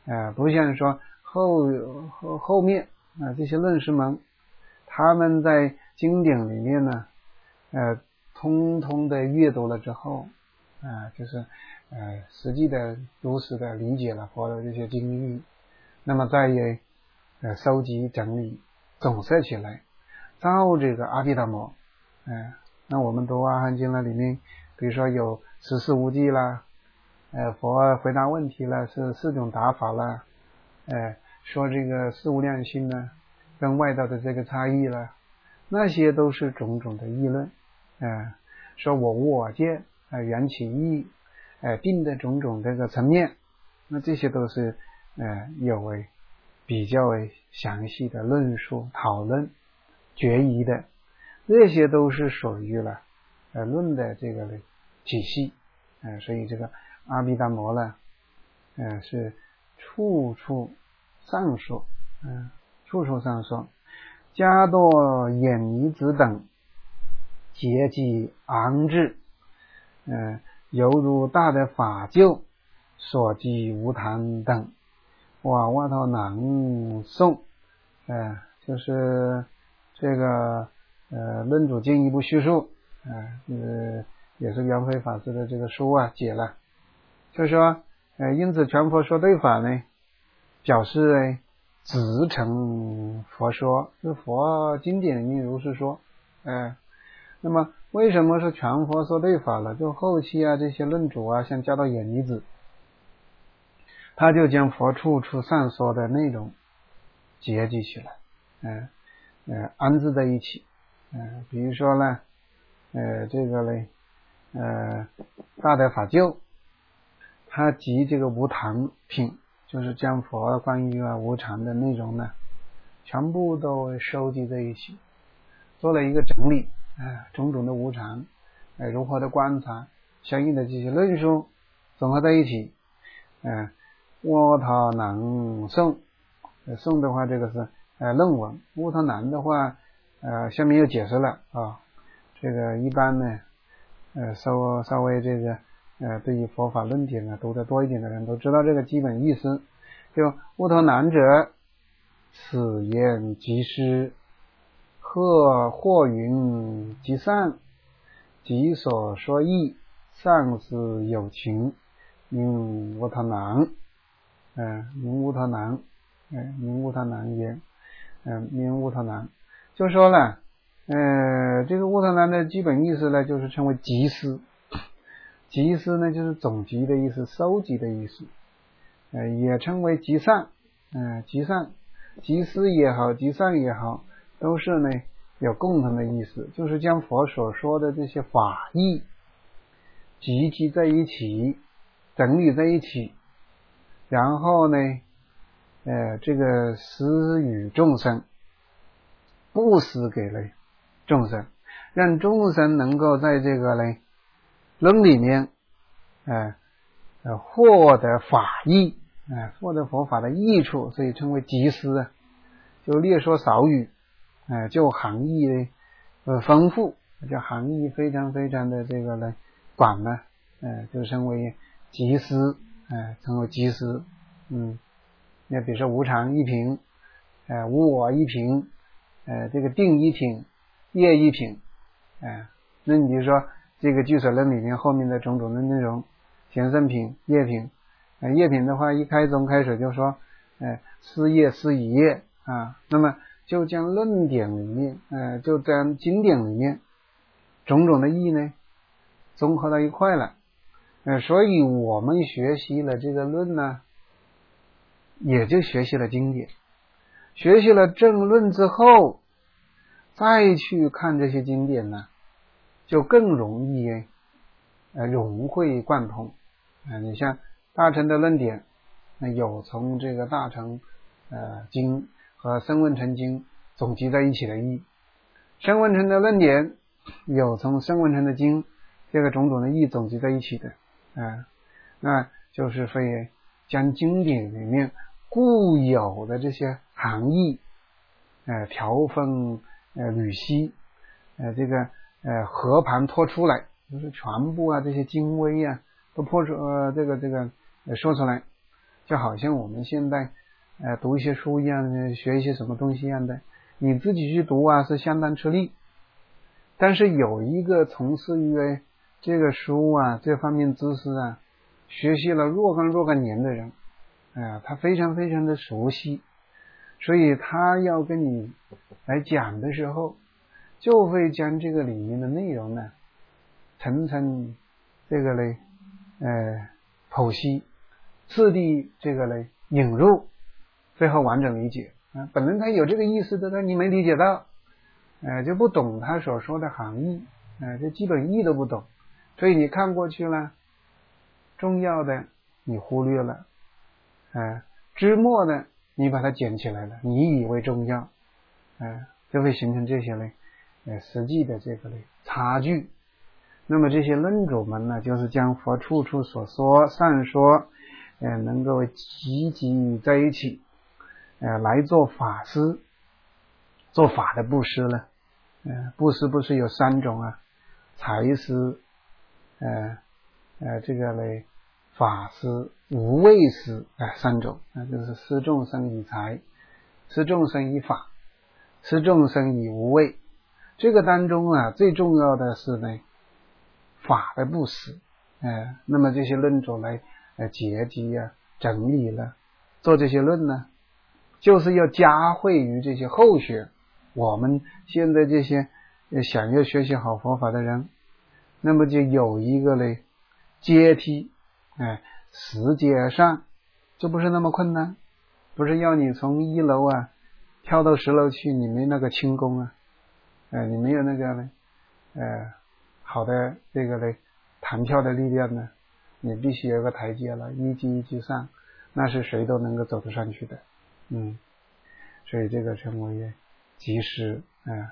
呃，不像说后后后面啊、呃、这些论师们，他们在经典里面呢，呃，通通的阅读了之后，啊、呃，就是呃实际的如实的理解了佛的这些经义，那么再也呃收集整理总摄起来，造这个阿毗达摩。呃那我们读阿含经了里面，比如说有十四无记啦，呃佛回答问题了是四种答法啦，呃说这个四无量心呢跟外道的这个差异了，那些都是种种的议论，呃说我无我见，呃缘起义，呃定的种种这个层面，那这些都是呃有为比较为详细的论述讨论决议的，这些都是属于了呃论的这个体系，呃所以这个阿毗达摩呢呃是处处上说，嗯、呃，处处上说，迦多眼尼子等结集昂志，呃犹如大的法臼所记无谈等，哇哇头南宋，呃就是这个呃论主进一步叙述，呃呃也是圆非法师的这个书啊解了，就是说呃因此全佛说对法呢，表示呢直成佛说，是佛经典里面如是说，呃那么为什么是全佛说对法了？就后期啊这些论主啊，像迦多眼尼子，他就将佛处处上说的内容结集起来，呃呃安置在一起，呃比如说呢呃这个呢呃大德法臼，他集这个无常品，就是将佛关于啊无常的内容呢全部都收集在一起，做了一个整理，呃种种的无常，呃如何的观察，相应的这些论述总合在一起，呃沃塔南颂，颂的话这个是呃论文，沃塔南的话呃下面又解释了啊，这个一般呢呃稍稍微这个呃对于佛法论点呢读得多一点的人都知道这个基本意思，就沃塔南者，此言即师，或或云即善，即所说义，上是有情，名乌塔南，呃名乌塔南，呃名乌塔南也，呃名乌塔南，就说了呃这个乌塔南的基本意思呢，就是称为集思，集思呢就是总集的意思，收集的意思，呃也称为集善，呃集善集思也好，集善也好，都是呢有共同的意思，就是将佛所说的这些法义集集在一起，整理在一起，然后呢呃这个施与众生，布施给了众生，让众生能够在这个呢论里面呃呃获得法义，呃获得佛法的益处，所以称为集思，就略说少语，呃就含义呢呃丰富，就含义非常非常的这个呢广呢，呃就称为集思，呃称为集思。嗯那比如说无常一品，呃无我一品，呃这个定一品，业一品，呃那你比如说这个俱舍论里面后面的种种的内容，贤圣品、业品，呃业品的话一开宗开始就说呃思业思以业啊，那么就将论点里面呃就将经典里面种种的义呢综合到一块了，呃所以我们学习了这个论呢，也就学习了经典，学习了正论之后再去看这些经典呢，就更容易呃融会贯通。呃你像大乘的论点，呃有从这个大乘呃经和声闻乘经总集在一起的义，声闻乘的论点有从声闻乘的经这个种种的义总集在一起的，呃那就是非将经典里面固有的这些含义呃条分呃缕析呃这个呃和盘托出来，就是全部啊这些经微啊都破出呃这个这个呃说出来， 就好像我们现在呃读一些书一样的，学一些什么东西一样的，你自己去读啊是相当吃力，但是有一个从事于这个书啊这方面知识啊学习了若干若干年的人，呃他非常非常的熟悉，所以他要跟你来讲的时候，就会将这个里面的内容呢层层这个嘞呃剖析，次第这个嘞引入，最后完整理解啊。本来他有这个意思的，但你没理解到，呃就不懂他所说的含义，呃这基本意都不懂，所以你看过去了，重要的你忽略了，呃枝末的你把它捡起来了，你以为重要，呃就会形成这些嘞呃实际的这个嘞差距。那么这些论主们呢，就是将佛处处所说善说呃能够集集在一起，呃来做法施，做法的布施了。呃布施不是有三种啊，财施，呃呃这个嘞法施、无畏施，呃三种啊、呃、就是施众生以财，施众生以法，施众生以无畏。这个当中啊最重要的是呢法的布施，呃那么这些论主来呃结集啊整理了做这些论呢，就是要加惠于这些后学我们现在这些想要学习好佛法的人，那么就有一个嘞阶梯，哎，时阶上就不是那么困难，不是要你从一楼啊跳到十楼去，你没那个轻功啊，呃你没有那个呢呃好的这个嘞弹跳的力量呢，你必须有个台阶了，一级一级上，那是谁都能够走得上去的。嗯，所以这个称为及时啊、呃。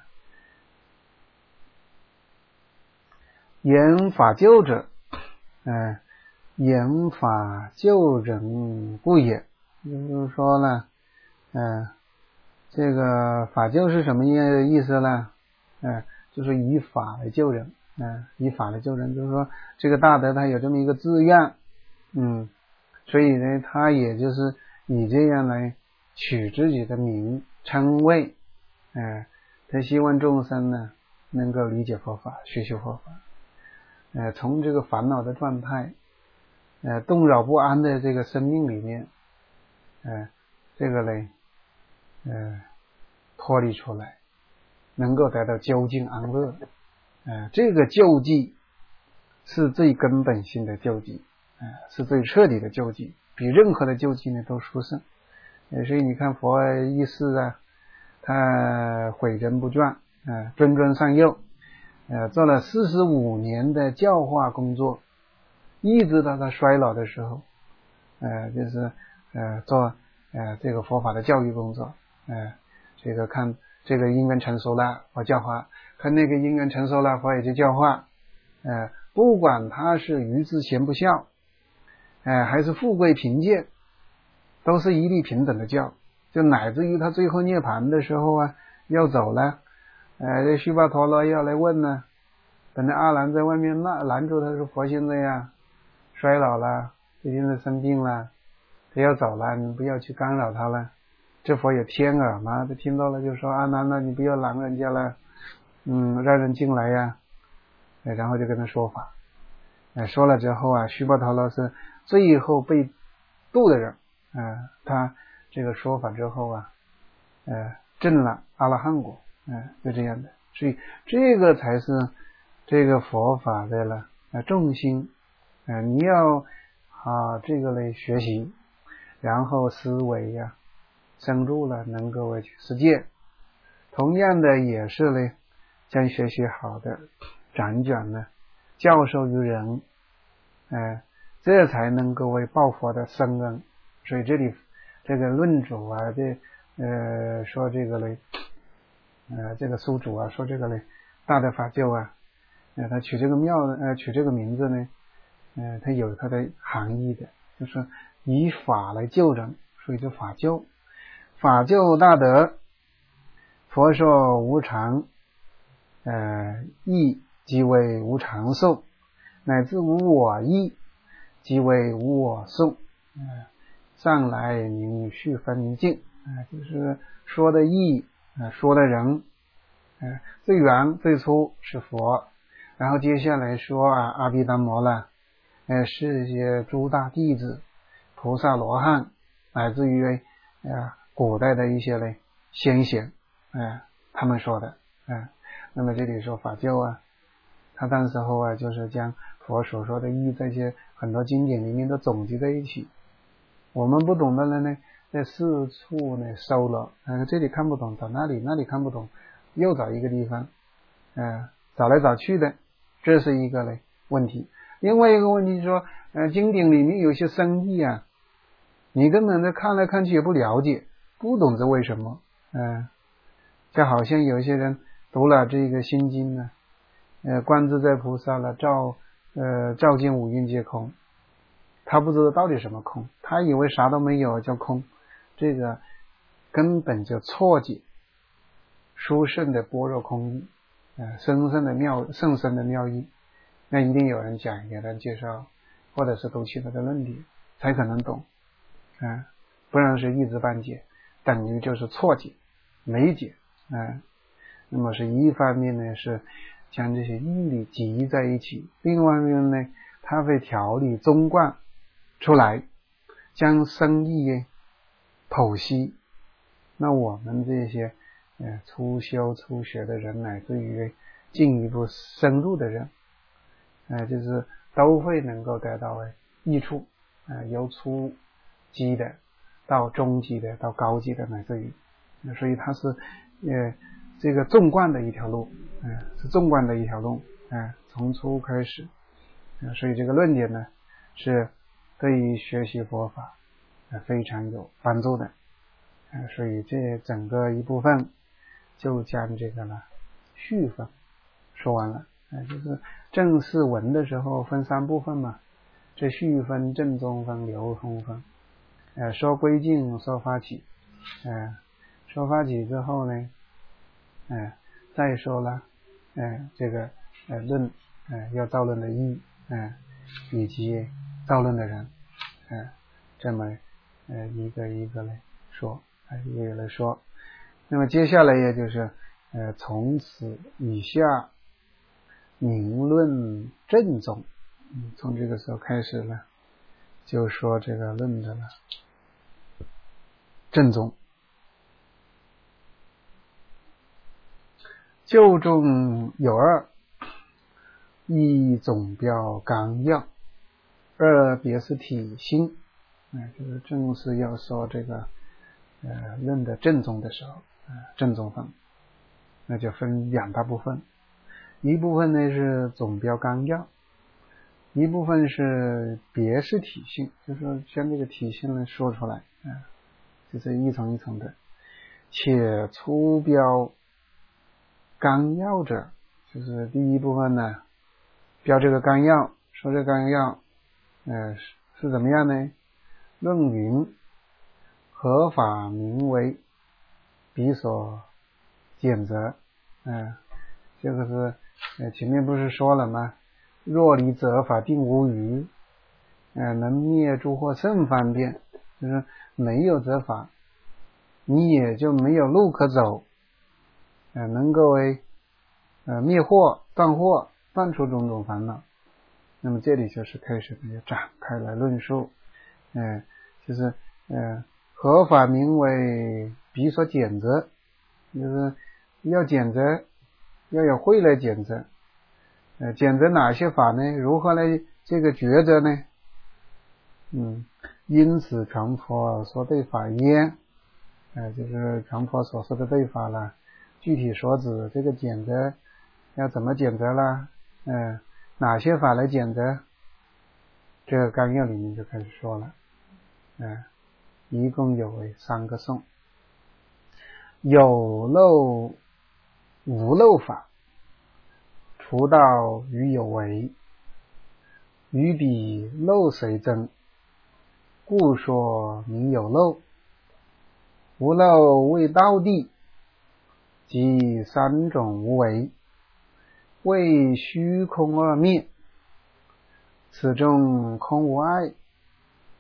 言法救者，呃言法救人故也，就是说呢呃这个法救是什么意思呢？呃就是以法来救人，呃以法来救人，就是说这个大德他有这么一个志愿，嗯所以呢他也就是以这样来取自己的名称谓，呃他希望众生呢能够理解佛法，学习佛法，呃从这个烦恼的状态，呃动扰不安的这个生命里面，呃这个嘞呃脱离出来，能够得到究竟安乐，呃这个救济是最根本性的救济，呃是最彻底的救济，比任何的救济呢都殊胜。呃所以你看佛一世啊，他诲人不倦，呃谆谆上幼，呃做了四十五年的教化工作，一直到他衰老的时候，呃就是呃做呃这个佛法的教育工作，呃这个看这个因缘成熟了佛教化，看那个因缘成熟了佛也就教化，呃不管他是愚智贤不孝，呃还是富贵贫贱，都是一律平等的教，就乃至于他最后涅槃的时候啊要走了，呃这须巴陀罗要来问呢，本来阿难在外面拦拦住他说佛现在呀衰老了，最近是生病了，他要走了，你不要去干扰他了。这佛有天耳嘛，他听到了就说阿难呢，你不要拦人家了，嗯让人进来呀，然后就跟他说法，呃说了之后啊，须巴陀罗是最后被度的人，呃他这个说法之后啊呃证了阿罗汉果，呃就这样的。所以这个才是这个佛法的了呃重心，呃你要啊这个来学习，然后思维呀、啊、深入了，能够去实践。同样的也是呢，将学习好的讲讲呢教授于人，呃这才能够为报佛的深恩。所以这里这个论主啊，这呃说这个嘞呃这个书主啊说这个嘞大德法救啊，呃他取这个妙呃取这个名字呢，呃他有他的含义的，就是以法来救人，所以就法救。法救大德，佛说无常，呃义即为无常寿，乃至无我义即为无我寿，呃上来名续分境啊，就是说的义啊，说的人啊，最原最初是佛，然后接下来说啊阿毗达摩了，呃是一些诸大弟子、菩萨罗汉，乃至于啊古代的一些嘞先贤，啊他们说的啊。那么这里说法教啊，他当时候啊就是将佛所说的义这些很多经典里面都总集在一起，我们不懂的人呢在四处呢搜了，呃这里看不懂找那里，那里看不懂又找一个地方，呃找来找去的，这是一个嘞问题。另外一个问题是说，呃经典里面有些深意啊，你根本的看来看去也不了解，不懂这为什么，呃就好像有些人读了这个心经呢，呃观自在菩萨了，照呃照见五蕴皆空，他不知道到底什么空，他以为啥都没有叫空，这个根本就错解殊胜的般若空义，呃深深的妙甚深的妙义，那一定有人讲，有人介绍，或者是读其他的论点才可能懂，啊、呃，不然是一知半解，等于就是错解没解，啊、呃，那么是一方面呢是将这些义理集在一起，另外一方面呢它会条理综贯出来，将深意剖析。那我们这些呃初修初学的人，乃至于进一步深入的人，呃就是都会能够得到益处，呃由初级的到中级的到高级的，乃至于所以它是呃这个纵贯的一条路，呃是纵贯的一条路，呃从初开始，呃所以这个论点呢是对于学习佛法呃非常有帮助的，呃所以这整个一部分就将这个呢序分说完了，呃就是正式文的时候分三部分嘛，这序分、正中分、流通分，呃说归尽，说发起，呃说发起之后呢，呃再说了呃这个呃论呃要造论的义，呃以及造论的人，呃这么呃一个一个来说，呃一个一个来说。那么接下来也就是呃从此以下明论正宗，嗯从这个时候开始了就说这个论的了正宗。究中有二：一总标纲要，二别是体性，呃就是正式要说这个呃论的正宗的时候，呃正宗分那就分两大部分，一部分呢是总标纲要，一部分是别是体性，就是说将这个体性呢说出来，呃就是一层一层的。且初标纲要者，就是第一部分呢标这个纲要，说这个纲要呃是怎么样呢？论云合法名为彼所简则，呃这个是呃前面不是说了吗？若离则法定无余，呃能灭诸惑甚方便，就是没有则法你也就没有路可走，呃能够为呃灭惑断惑断除种种烦恼。那么这里就是开始展开来论述，呃就是呃合法名为彼所简则，就是要简则要有慧来简则，呃简则哪些法呢？如何来这个抉择呢？嗯因此传佛说对法焉，呃就是传佛所说的对法了，具体所指这个简则要怎么简则啦，呃哪些法来简则，这个纲要里面就开始说了，呃一共有为三个颂，有漏无漏法，除道于有为，于彼漏随增，故说名有漏。无漏为道地，即三种无为，为虚空而灭，此中空无碍，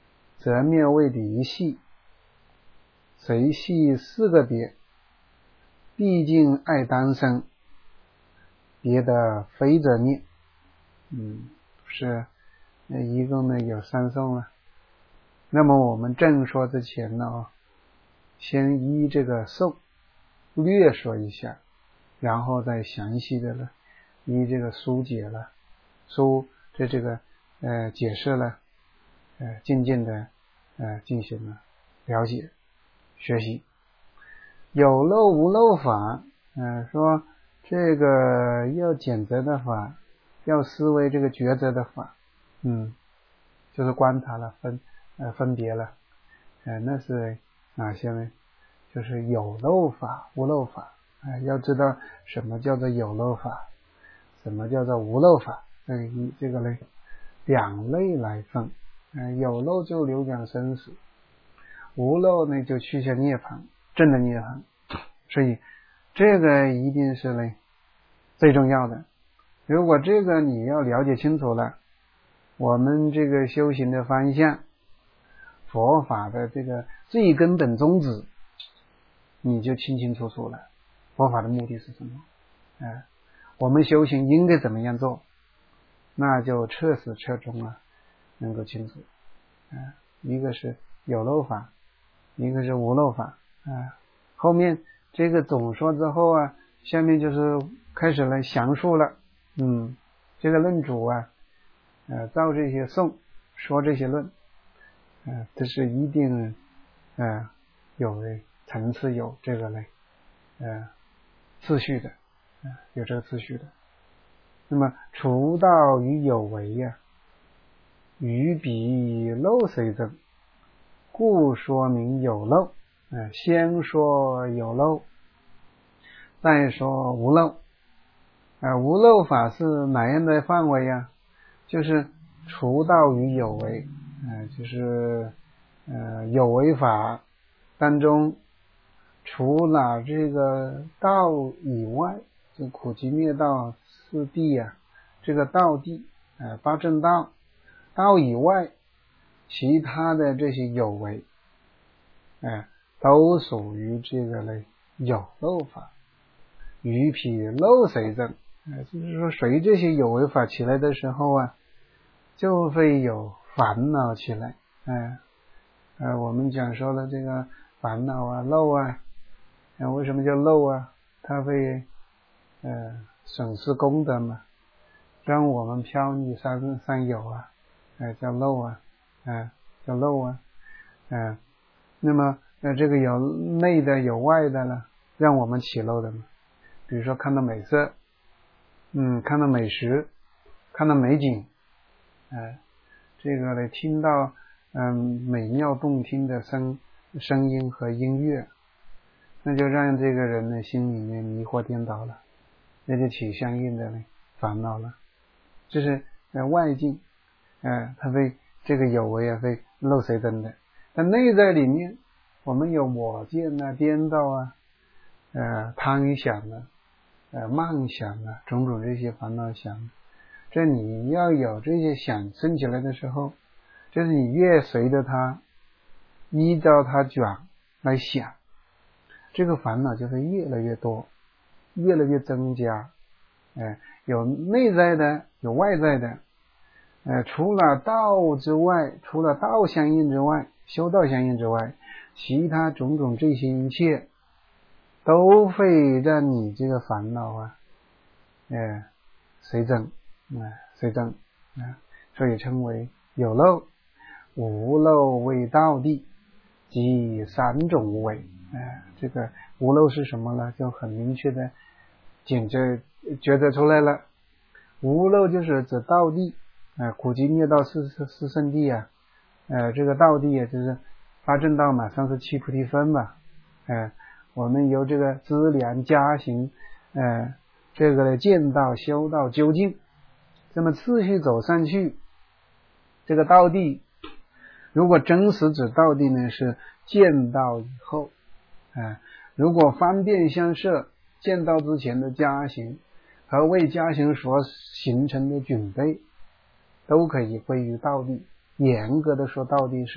则灭为离系，随系四个别，毕竟爱单生，别的非则灭。嗯，是，那一共呢有三颂了。那么我们正说之前呢，先依这个颂略说一下，然后再详细的了，依这个疏解了，疏这这个呃解释了，呃渐渐的呃进行了了解学习。有漏无漏法，呃说这个要检择的法，要思维这个抉择的法，嗯，就是观察了，分呃分别了，呃那是哪些呢？就是有漏法、无漏法。呃、要知道什么叫做有漏法，什么叫做无漏法，这个以这个呢两类来分。呃、有漏就流转生死，无漏呢就趋向涅槃，正的涅槃。所以这个一定是呢最重要的。如果这个你要了解清楚了，我们这个修行的方向，佛法的这个最根本宗旨，你就清清楚楚了。佛法的目的是什么？呃、我们修行应该怎么样做，那就彻始彻终了，能够清楚。呃、一个是有漏法，一个是无漏法。呃、后面这个总说之后啊，下面就是开始来详述了。嗯，这个论主啊，呃，造这些颂，说这些论，呃，这是一定呃有层次，有这个嘞，呃，次序的，呃，有这个次序的。那么除道于有为呀、啊，于彼漏随增，故说明有漏。呃，先说有漏，再说无漏。呃，无漏法是哪样的范围呀、啊？就是除道于有为，呃，就是呃有为法当中，除了这个道以外，就苦集灭道四谛啊，这个道谛，呃八正道，道以外，其他的这些有为，呃，都属于这个呢有漏法。于彼漏随增，呃，就是说随这些有为法起来的时候啊，就会有烦恼起来。呃呃，我们讲说了这个烦恼啊、漏啊，呃，为什么叫漏啊？它会呃损失功德嘛，让我们飘逸三三有啊，呃，叫漏啊，呃，叫漏啊，呃，那么呃这个有内的有外的呢，让我们起漏的嘛。比如说看到美色，嗯，看到美食，看到美景，呃，这个呢听到嗯美妙动听的声声音和音乐，那就让这个人呢心里面迷惑颠倒了，那就起相应的呢烦恼了。这是呃外境，呃，它会这个有为啊会漏随增的。但内在里面，我们有我见啊、颠倒啊、呃贪想啊、呃妄想啊，种种这些烦恼想。这你要有这些想生起来的时候，就是你越随着它，依照它转来想，这个烦恼就会越来越多，越来越增加。呃，有内在的，有外在的。呃，除了道之外，除了道相应之外，修道相应之外，其他种种这些一切，都会让你这个烦恼啊，呃，随增，呃，随增，呃，所以称为有漏。无漏为道谛，即三种无为。呃，这个无漏是什么呢？就很明确的简直觉得出来了。无漏就是指道谛，呃，苦集灭道四四圣谛啊，呃，这个道谛也就是八正道嘛，三十七菩提分嘛，呃，我们由这个资粮加行，呃，这个见道、修道、究竟，这么次序走上去，这个道谛，如果真实指道谛呢，是见道以后，呃，如果方便相摄，见道之前的加行和为加行所形成的准备，都可以归于道谛。严格的说，道谛是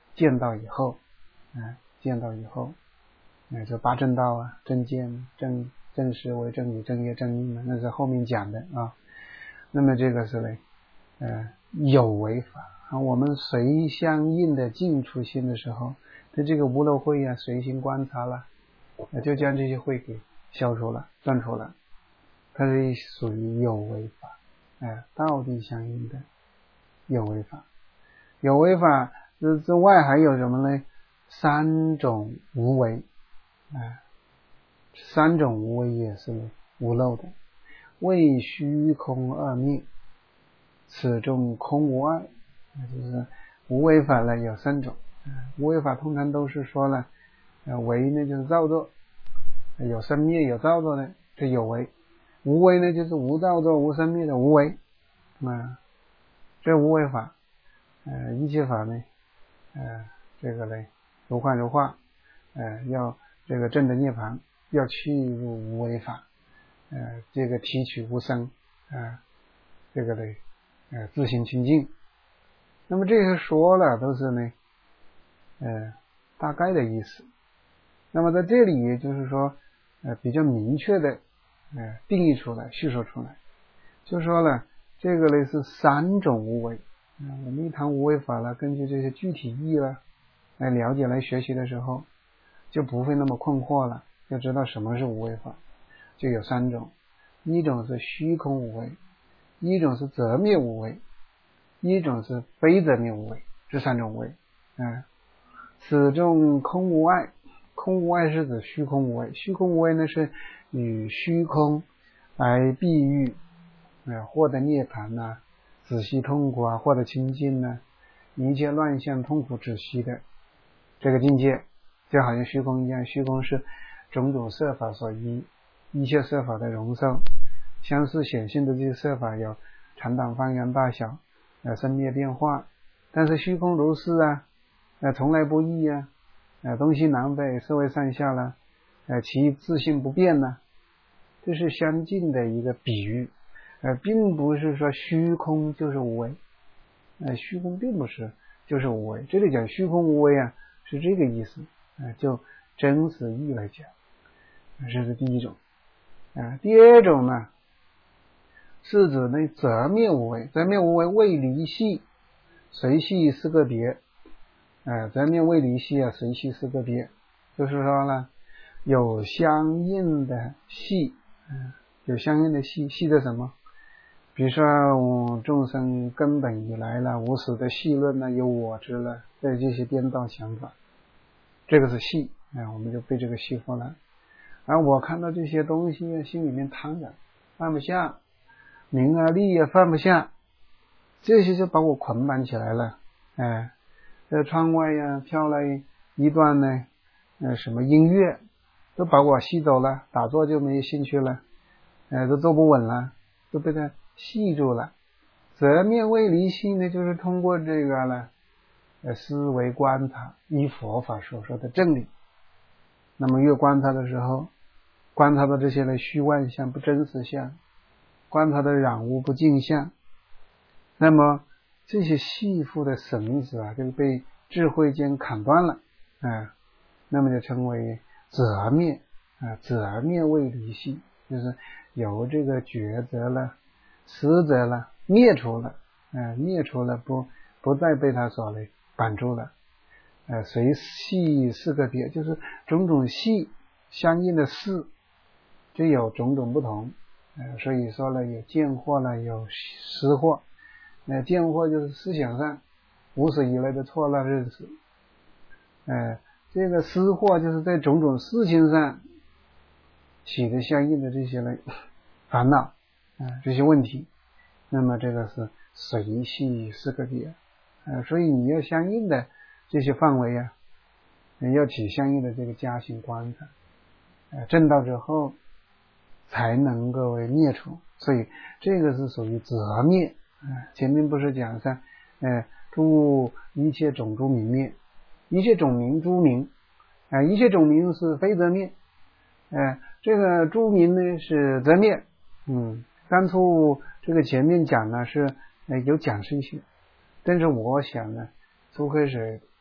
见到以后，啊，见到以后，那就八正道啊，正见、正正识为正理、正业、正义嘛，那是后面讲的啊。那么这个是呢，呃，有为法啊，我们随相应的境出现的时候，对这个无漏慧啊，随心观察了，就将这些慧给消除了、断除了，它是属于有为法，哎、呃，道地相应的有为法。有为法之之外还有什么呢？三种无为，哎、呃，三种无为也是无漏的。为虚空二灭，此中空无碍，就是无为法呢有三种。无为法通常都是说了，呃，为呢就是造作，有生灭有造作的，这有为；无为呢就是无造作无生灭的无为。啊，这无为法，呃，一切法呢，呃，这个呢如幻如化，呃，要这个证得涅槃，要去入无为法。呃，这个提取无生，啊、呃，这个呢，呃，自行清净。那么这些说了都是呢，呃，大概的意思。那么在这里也就是说，呃，比较明确的，呃，定义出来、叙述出来，就说了这个呢是三种无为。啊、呃，我们一谈无为法了，根据这些具体意义了来了解、来学习的时候，就不会那么困惑了，就知道什么是无为法。就有三种，一种是虚空无为，一种是则灭无为，一种是非则灭无为，这三种无为。嗯，此中空无碍，空无碍是指虚空无为，虚空无为呢是与虚空来避喻，呃，获得涅槃呐、啊，止息痛苦啊，获得清净呢、啊，一切乱象痛苦止息的这个境界，就好像虚空一样，虚空是种种色法所依。一切色法的容受，相似显现的这些色法有长短方圆大小，呃，生灭变化，但是虚空如是啊，呃，从来不异啊，呃，东西南北四维上下了，呃，其自性不变呢，这是相近的一个比喻，呃，并不是说虚空就是无为，呃，虚空并不是就是无为，这里讲虚空无为啊，是这个意思，呃，就真实义来讲，这是第一种。啊，第二种呢，是指呢则灭无为，则灭无为未离系，随系是个别，啊，则灭未离系啊，随系是个别，就是说呢，有相应的系，嗯，有相应的系，系的什么？比如说、嗯、众生根本以来了，无始的系论呢，有我执了，在这些颠倒想法，这个是系，啊，我们就背这个系出来。而我看到这些东西心里面贪着放不下，名啊利啊放不下，这些就把我捆绑起来了。哎，在窗外呀飘来一段呢，呃什么音乐，都把我吸走了，打坐就没兴趣了，呃都坐不稳了，都被它吸住了。则灭未离系呢，就是通过这个呢，呃思维观察，依佛法所说的正理。那么越观察的时候，观察到这些的虚妄相不真实相，观察的染污不净相，那么这些系缚的绳子啊，就被智慧间砍断了，啊，那么就称为则灭啊，则灭未离系，就是由这个觉则了、思则了灭除了，啊，灭除了，不不再被他所来绑住了。呃，随系是个别，就是种种系相应的事，就有种种不同。呃，所以说呢，有见惑了，有思惑。呃，见惑就是思想上无始以来的错乱认识。呃，这个思惑就是在种种事情上起的相应的这些呢烦恼啊、呃，这些问题。那么这个是随系是个别。呃，所以你要相应的这些范围啊，要起相应的这个加行观察，呃，证道之后才能够灭除，所以这个是属于则灭。呃、前面不是讲上，呃，诸一切种诸名灭，一切种名诸名，啊、呃，一切种名是非则灭，呃，这个诸名呢是则灭。嗯，当初这个前面讲呢是呃有讲这些，但是我想呢，除非是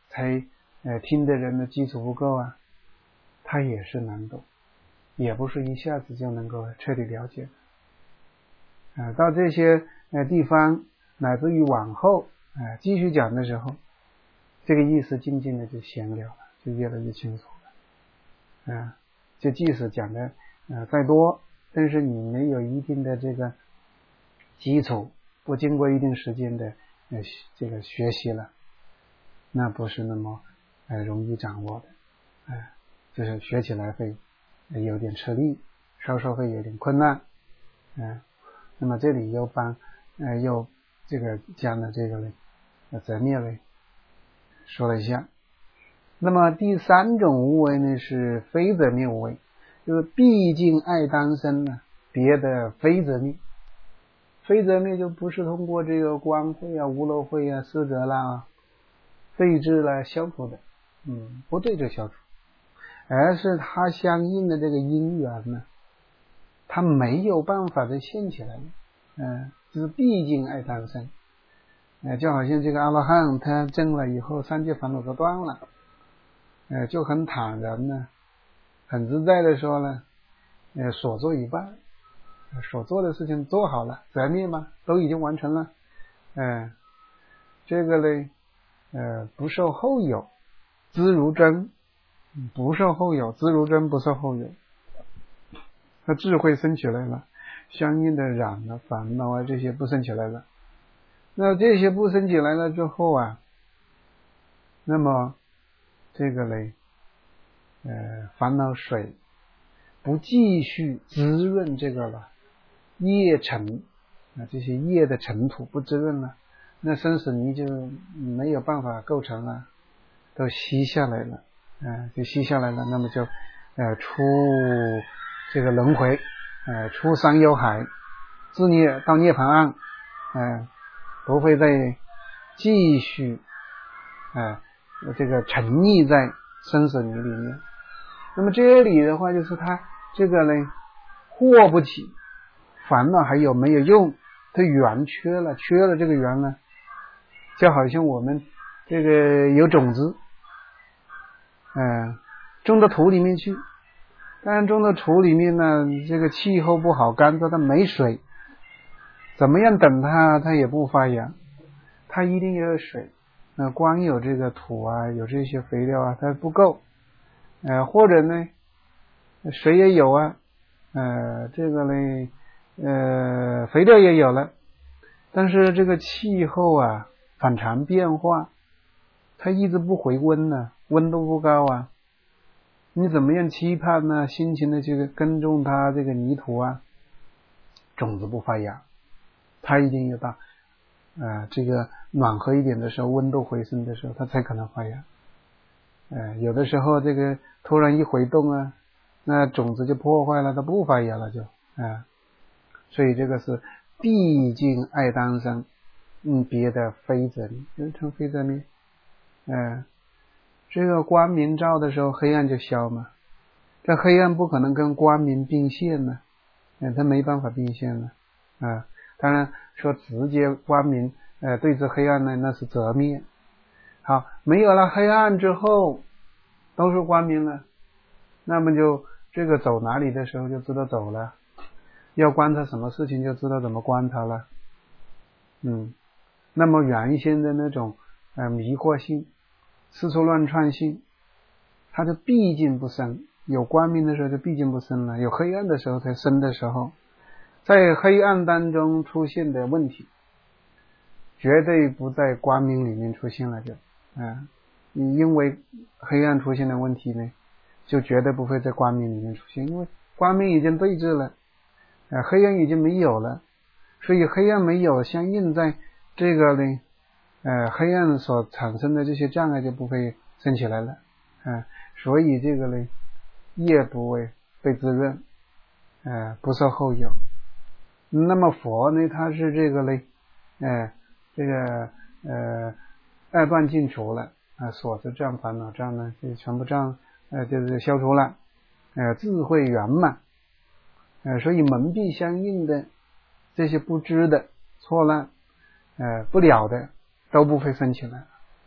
才呃听的人的基础不够啊，他也是难懂，也不是一下子就能够彻底了解的。呃、到这些呃地方，乃至于往后呃继续讲的时候，这个意思渐渐的就显了了，就越来越清楚了。啊、呃，就即使讲的呃再多，但是你没有一定的这个基础，不经过一定时间的呃这个学习了，那不是那么呃容易掌握的，哎、呃，就是学起来会有点吃力，稍稍会有点困难，嗯、呃，那么这里又帮呃又这个将了这个呢呃择灭位说了一下。那么第三种无为呢是非择灭无为，就是毕竟爱当生呢，别的非择灭。非择灭就不是通过这个光慧啊、无漏慧啊、四则啦、废智啦消除的，嗯，不对这消除，而是它相应的这个因缘呢，它没有办法再现起来了，嗯、呃，就是毕竟爱当生，呃，就好像这个阿罗汉他证了以后，三界烦恼都断了，呃，就很坦然呢，很自在的说呢，呃，所做一半。所做的事情做好了，择灭嘛，都已经完成了，嗯、呃，这个呢，呃，不受后有，知如真，不受后有，知如真，不受后有，他智慧生起来了，相应的染啊、烦恼啊这些不生起来了，那这些不生起来了之后啊，那么这个呢，呃，烦恼水不继续滋润这个了。业尘啊，这些业的尘土不滋润了，那生死泥就没有办法构成了，都吸下来了，呃、就吸下来了，那么就呃出这个轮回，呃出三幽海，自涅到涅槃岸，呃不会再继续呃这个沉溺在生死泥里面。那么这里的话就是他这个呢获不起烦恼还有没有用，它缘缺了，缺了这个缘呢，就好像我们这个有种子，嗯、呃，种到土里面去，但是种到土里面呢，这个气候不好，干燥，它没水，怎么样等它，它也不发芽，它一定要有水，那、呃、光有这个土啊，有这些肥料啊，它不够，呃，或者呢，水也有啊，呃，这个呢。呃，肥料也有了，但是这个气候啊反常变化，它一直不回温呢，温度不高啊，你怎么样期盼呢？辛勤的这个耕种它这个泥土啊，种子不发芽，它一定要到呃这个暖和一点的时候，温度回升的时候，它才可能发芽。呃，有的时候这个突然一回动啊，那种子就破坏了，它不发芽了就啊。呃所以这个是毕竟爱当生，嗯，别的非择灭，人称非择灭。呃，这个光明照的时候，黑暗就消嘛。这黑暗不可能跟光明并现呢，呃，它没办法并现了啊、呃。当然说直接光明呃对峙黑暗呢，那是择灭。好，没有了黑暗之后，都是光明了，那么就这个走哪里的时候就知道走了。要观察什么事情就知道怎么观察了，嗯，那么原先的那种呃迷惑性、四处乱窜性，它就毕竟不生。有光明的时候就毕竟不生了，有黑暗的时候才生的时候，在黑暗当中出现的问题，绝对不在光明里面出现了就，啊，你因为黑暗出现的问题呢，就绝对不会在光明里面出现，因为光明已经对峙了。呃，黑暗已经没有了，所以黑暗没有，相应在这个呢，呃，黑暗所产生的这些障碍就不会升起来了，呃，所以这个呢，业不会被滋润，呃，不受后有。那么佛呢，他是这个呢，呃，这个呃，二断尽除了啊，所知障、烦恼障呢，就全部障呃就是消除了，呃，智慧圆满。呃，所以蒙蔽相应的这些不知的错乱，呃，不了的都不会升起来，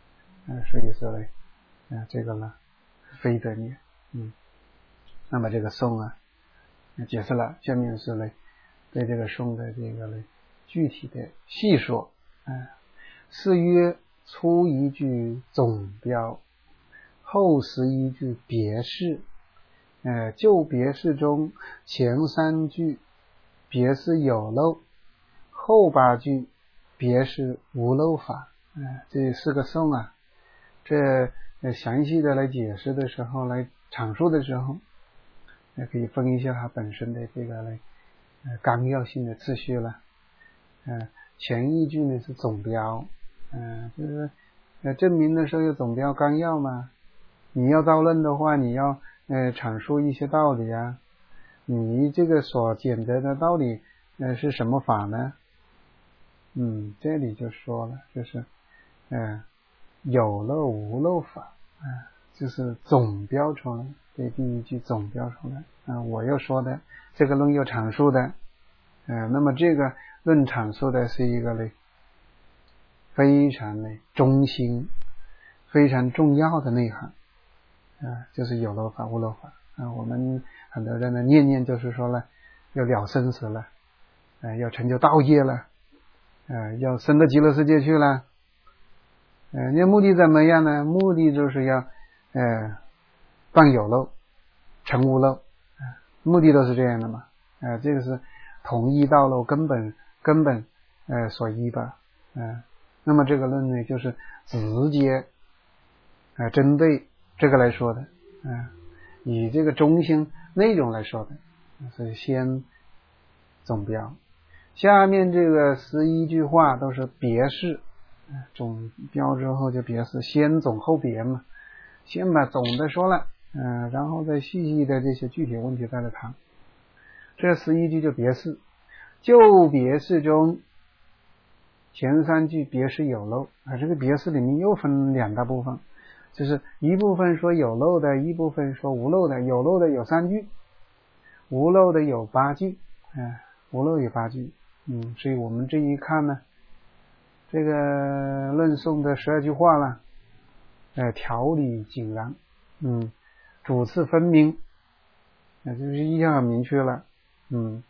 呃、所以说呢，呃、这个呢非得念。嗯，那么这个颂啊解释了，下面是呢对这个颂的这个呢具体的细说。啊，是曰初一句总标，后十一句别释。呃，就别释中前三句别释有漏，后八句别释无漏法。呃、这四个颂啊，这呃详细的来解释的时候，来阐述的时候，也可以分一下它本身的这个呢呃纲要性的次序了。呃前一句呢是总标，呃就是呃证明的时候有总标纲要嘛。你要造论的话，你要呃阐述一些道理啊，你这个所捡得的道理呃是什么法呢？嗯，这里就说了，就是呃有漏无漏法，啊、呃，就是总标出来，对第一句总标出来啊、呃，我又说的这个论又阐述的，呃，那么这个论阐述的是一个呢非常呢中心、非常重要的内涵。啊，就是有漏法无漏法啊。我们很多人呢念念就是说了要了生死了，呃，要成就道业了，呃，要升到极乐世界去了。呃，那目的怎么样呢？目的就是要呃断有漏成无漏，呃，目的都是这样的嘛。呃，这个是统一道路根本根本呃所依吧。呃，那么这个论呢就是直接呃针对这个来说的，啊，以这个中心内容来说的，所以先总标。下面这个十一句话都是别释，总标之后就别释，先总后别嘛，先把总的说了，嗯、呃，然后再细细的这些具体问题再来谈。这十一句就别释，就别释中前三句别释有漏啊，这个别释里面又分两大部分。就是一部分说有漏的，一部分说无漏的。有漏的有三句，无漏的有八句，哎，无漏有八句。嗯，所以我们这一看呢，这个论颂的十二句话了，呃，条理井然，嗯，主次分明，那、呃、就是意向很明确了，嗯，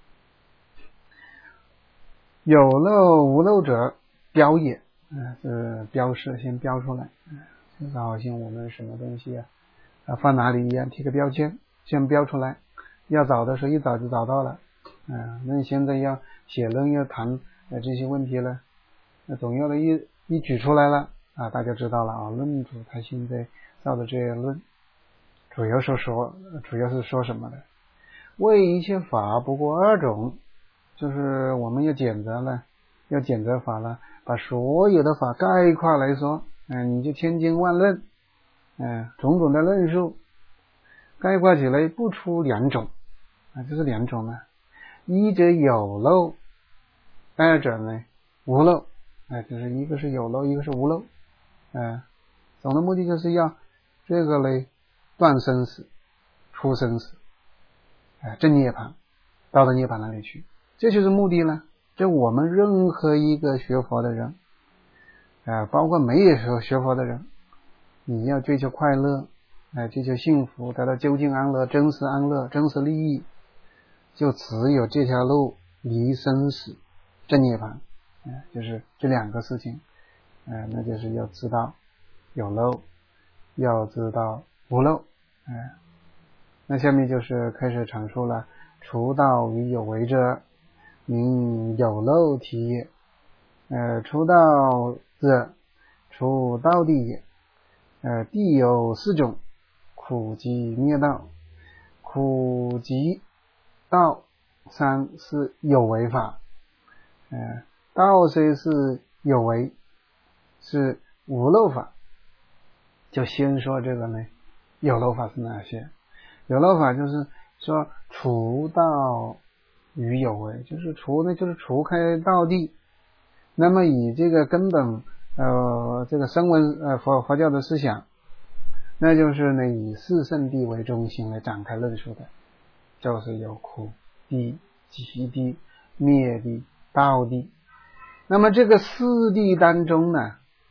有漏无漏者标也，呃，是标示先标出来。呃就好像我们什么东西啊，啊放哪里一样，贴个标签，先标出来。要找的时候一找就找到了。啊，那你现在要写论要谈呃这些问题了，那总要的一一举出来了啊，大家知道了啊。论主他现在造的这些论，主要是说主要是说什么的？为一切法不过二种，就是我们要检责了，要检责法了，把所有的法概括来说。嗯、呃，你就千经万论，嗯、呃，种种的论述，概括起来不出两种，啊，这是两种呢。一者有漏，二者呢无漏，啊、呃，就是一个是有漏，一个是无漏，呃，总的目的就是要这个嘞断生死、出生死，啊、呃，证涅槃，到了涅槃那里去，这就是目的了。这我们任何一个学佛的人。呃，包括没有学学佛的人，你要追求快乐，呃，追求幸福，得到究竟安乐、真实安乐、真实利益，就只有这条路离生死、证涅槃，呃，就是这两个事情，呃，那就是要知道有漏，要知道无漏，呃，那下面就是开始阐述了，除道于有为者，名有漏体也。呃，除道者，除道地也。呃，地有四种：苦集灭道。苦集道三是有为法。呃，道虽是有为，是无漏法。就先说这个呢，有漏法是哪些？有漏法就是说除道于有为，就是除呢，就是除开道地。那么以这个根本呃这个声闻呃佛佛教的思想，那就是呢以四圣谛为中心来展开论述的，就是有苦谛、集谛、灭谛、道谛。那么这个四谛当中呢，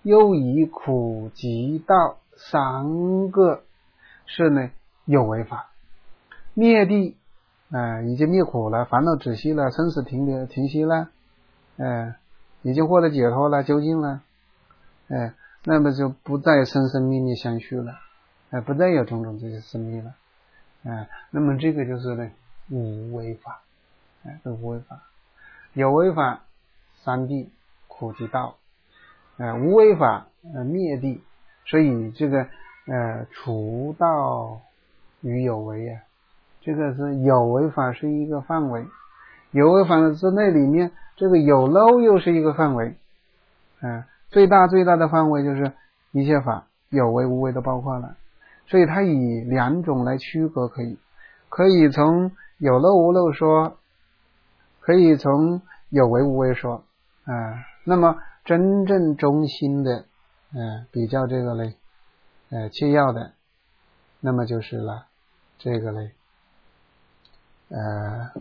又以苦集道三个是呢有为法。灭地啊、呃，已经灭苦了，烦恼止息了，生死停留停息了，呃，已经获得解脱了，究竟了，呃，那么就不再生生灭灭相续了，呃，不再有种种这些生灭了，呃，那么这个就是呢无为法，呃，这无为法。有为法三谛苦集道，呃，无为法呃灭地，所以这个呃除道与有为啊，这个是有为法是一个范围，有为法之内里面这个有漏又是一个范围，呃，最大最大的范围就是一切法有为无为都包括了，所以它以两种来区隔，可以可以从有漏无漏说，可以从有为无为说，啊、呃，那么真正中心的，呃，比较这个嘞，呃，切要的，那么就是了，这个嘞，呃，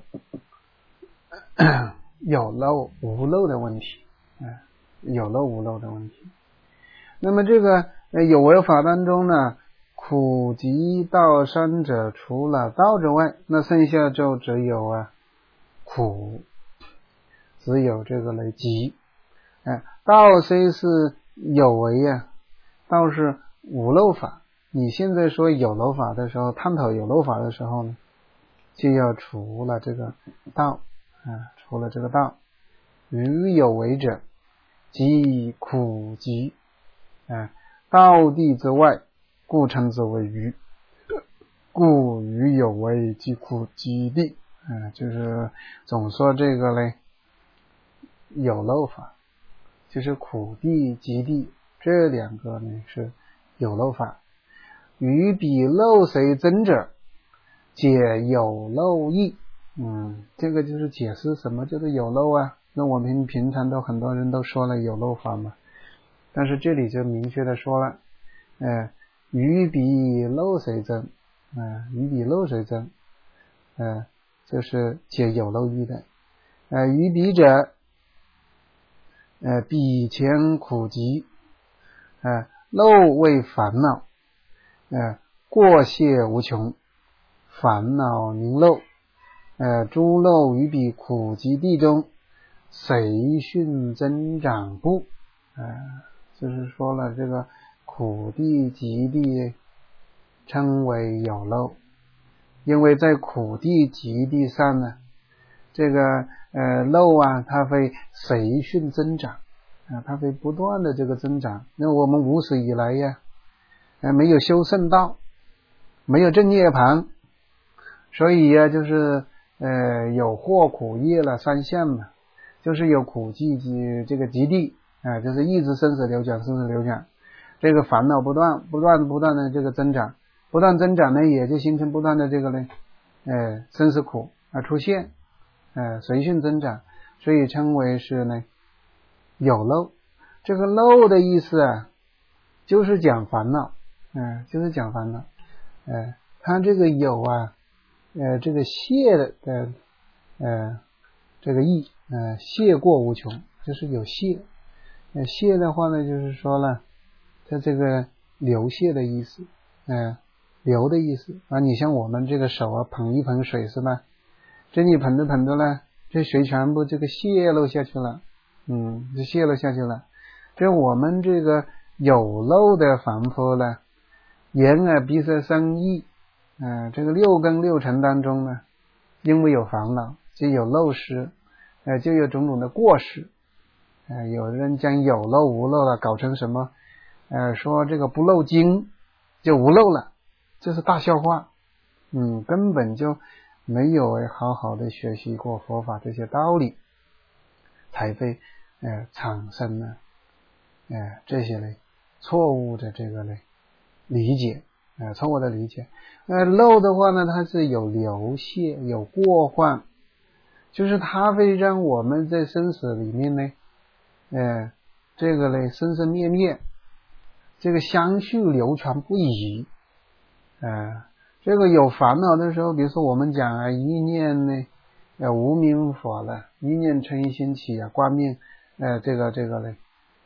有漏无漏的问题，呃，有漏无漏的问题。那么这个呃有为法当中呢，苦集道三者，除了道之外，那剩下就只有啊苦。只有这个累积，哎，道虽是有为啊，道是无漏法。你现在说有漏法的时候，探讨有漏法的时候呢，就要除了这个道啊，除了这个道，于有为者，即苦集，啊，道地之外，故称之为余。故于有为即苦集地，啊，就是总说这个嘞。有漏法就是苦地集地，这两个呢是有漏法。于彼漏随增者，解有漏义。嗯，这个就是解释什么叫做有漏啊。那我们平常都很多人都说了有漏法嘛，但是这里就明确的说了，呃，于彼漏随增，呃，于彼漏随增，呃，这是解有漏义的。呃，于彼者。呃，彼前苦集，呃，漏为烦恼，呃，过谢无穷，烦恼凝漏，呃，诸漏于彼苦集地中，随训增长故，呃，就是说了这个苦地集地称为有漏，因为在苦地集地上呢。这个呃漏啊，它会随训增长啊，它会不断的这个增长。那我们无始以来呀，呃没有修圣道，没有正涅槃，所以呀，就是呃有祸苦业了三项嘛，就是有苦集集这个集地啊，就是一直生死流转，生死流转，这个烦恼不断不断不断的这个增长，不断增长呢，也就形成不断的这个呢，呃生死苦而出现。呃，随训增长，所以称为是呢有漏。这个漏的意思啊，就是讲烦恼，嗯、呃，就是讲烦恼。呃，它这个有啊，呃，这个谢的的呃这个意，呃，谢过无穷，就是有谢。呃，谢的话呢，就是说了，它这个流泻的意思，呃，流的意思啊。你像我们这个手啊，捧一盆水是吧？这你捧着捧着呢，这水全部这个泄露下去了，嗯，就泄露下去了。这我们这个有漏的凡夫呢，眼耳鼻舌身意，嗯、呃，这个六根六尘当中呢，因为有烦恼，就有漏失，呃，就有种种的过失，呃，有人将有漏无漏了搞成什么，呃，说这个不漏经就无漏了，这是大笑话，嗯，根本就。没有好好的学习过佛法这些道理，才会呃产生呢呃这些嘞错误的这个嘞理解，呃错误的理解。呃漏的话呢，它是有流泻有过患，就是它会让我们在生死里面呢呃这个嘞生生灭灭，这个相续流传不已，呃这个有烦恼的时候，比如说我们讲啊，一念呢，呃，无明佛了，一念嗔心起啊，观灭，呃，这个这个嘞，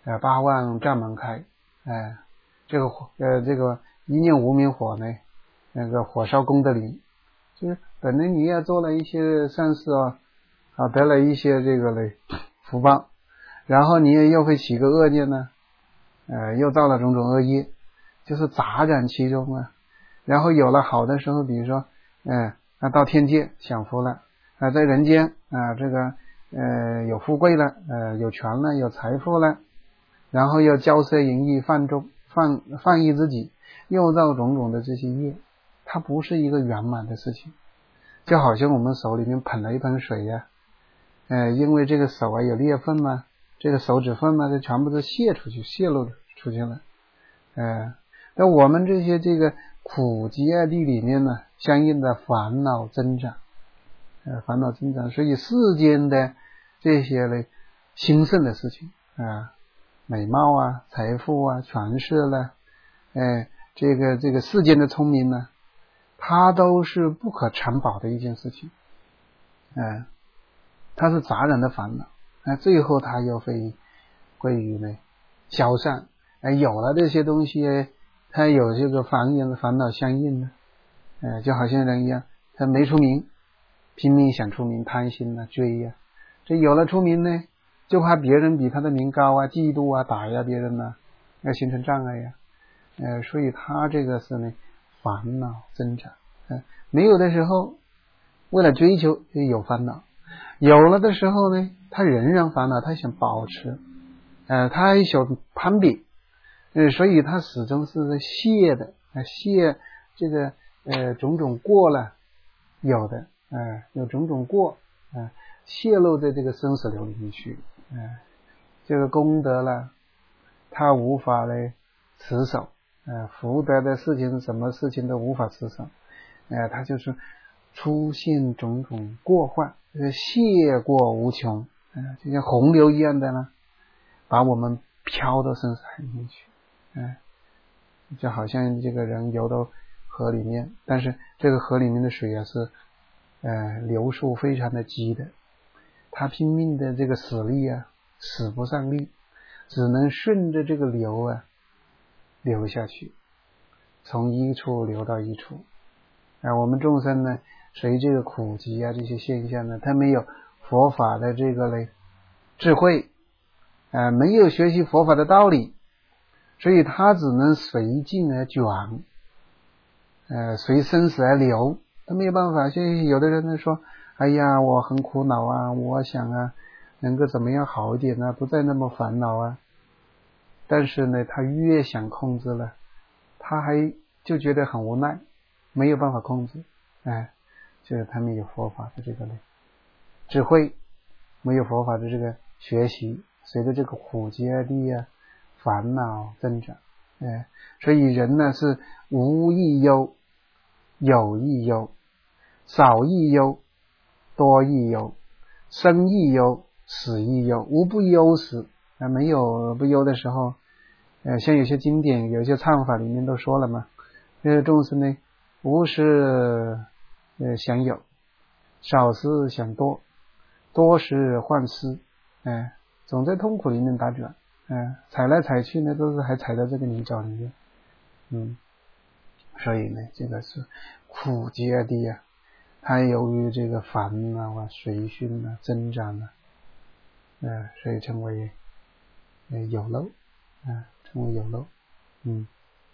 呃八万丈门开，哎、呃，这个火呃这个一念无明火呢，那个火烧功德林，就是本来你也做了一些善事啊，啊得了一些这个嘞福报，然后你也又会起个恶念呢，呃又造了种种恶业，就是杂染其中啊。然后有了好的时候，比如说，嗯、呃，到天界享福了，啊、呃，在人间啊、呃，这个呃有富贵了，呃有权了，有财富了，然后又骄奢淫逸，放纵放放逸自己，又造种种的这些业，它不是一个圆满的事情。就好像我们手里面捧了一盆水呀、啊，呃，因为这个手啊有裂缝嘛，这个手指缝嘛，这全部都泄出去，泄露出去了，呃，那我们这些这个苦集二谛里面呢，相应的烦恼增长，呃，烦恼增长，所以世间的这些呢兴盛的事情啊、呃，美貌啊、财富啊、权势了，哎，这个这个世间的聪明呢，它都是不可长保的一件事情，哎、呃，它是杂然的烦恼，那、呃、最后它又会归于呢消散，哎、呃，有了这些东西。他有这个烦厌的烦恼相应的，呃，就好像人一样，他没出名，拼命想出名，贪心啊，追呀、啊，这有了出名呢，就怕别人比他的名高啊，嫉妒啊，打压别人呐、啊，要形成障碍呀、啊，呃，所以他这个是呢烦恼增长，呃，没有的时候，为了追求就有烦恼，有了的时候呢，他仍然烦恼，他想保持，呃，他还想攀比。呃，所以他始终是泄的，呃，泄这个呃种种过了，有的，呃，有种种过，呃，泄露在这个生死流里面去，呃，这个功德了，他无法来持守，呃，福德的事情，什么事情都无法持守，呃，他就是出现种种过患，呃，泄过无穷，呃，就像洪流一样的呢，把我们飘到深海里面去。哎，就好像这个人游到河里面，但是这个河里面的水啊是呃流速非常的急的，他拼命的这个使力啊，使不上力，只能顺着这个流啊流下去，从一处流到一处。啊，我们众生呢，随这个苦集啊这些现象呢，他没有佛法的这个嘞智慧，啊、呃，没有学习佛法的道理。所以他只能随境而卷，呃，随生死而流，他没有办法。像有的人呢说，哎呀，我很苦恼啊，我想啊，能够怎么样好一点呢、啊？不再那么烦恼啊。但是呢，他越想控制了，他还就觉得很无奈，没有办法控制。哎，就是他没有佛法的这个呢智慧，没有佛法的这个学习，随着这个苦集二谛啊。烦恼增长，哎，所以人呢是无益忧，有益忧，少益忧，多益忧，生益忧，死益忧，无不忧时，啊，没有不忧的时候，呃，像有些经典，有些唱法里面都说了嘛，这个众生呢，无时呃想有，少时想多，多时患失，哎，总在痛苦里面打转。嗯，踩来踩去呢，都是还踩到这个泥沼里面，嗯，所以呢，这个是苦集二谛啊，它由于这个烦恼啊、随熏啊、增长啊，呃，所以称为呃有漏啊、呃，称为有漏，嗯，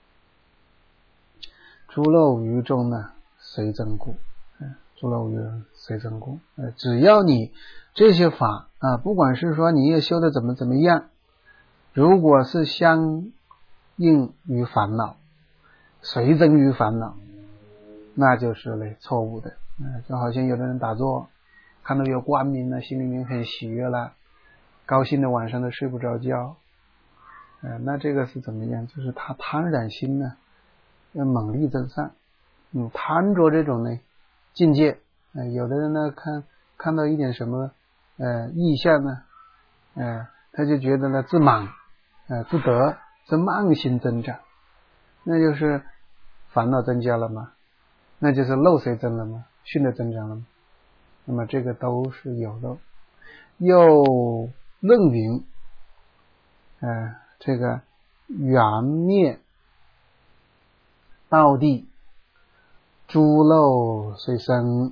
诸漏于众呢，随增故，嗯、呃，诸漏于随增故，呃，只要你这些法啊、呃，不管是说你也修的怎么怎么样。如果是相应于烦恼，随增于烦恼，那就是嘞错误的。嗯，就好像有的人打坐，看到有光明了，心里面很喜悦了，高兴的晚上都睡不着觉。呃，那这个是怎么样？就是他贪染心呢，要猛力增上。嗯，贪着这种呢境界。呃，有的人呢看看到一点什么呃异象呢，呃，他就觉得呢自满。呃，自得是慢性增长，那就是烦恼增加了吗？那就是漏随增了吗？熏的增长了吗？那么这个都是有漏。又论云， 呃，这个缘灭道地，诸漏虽生，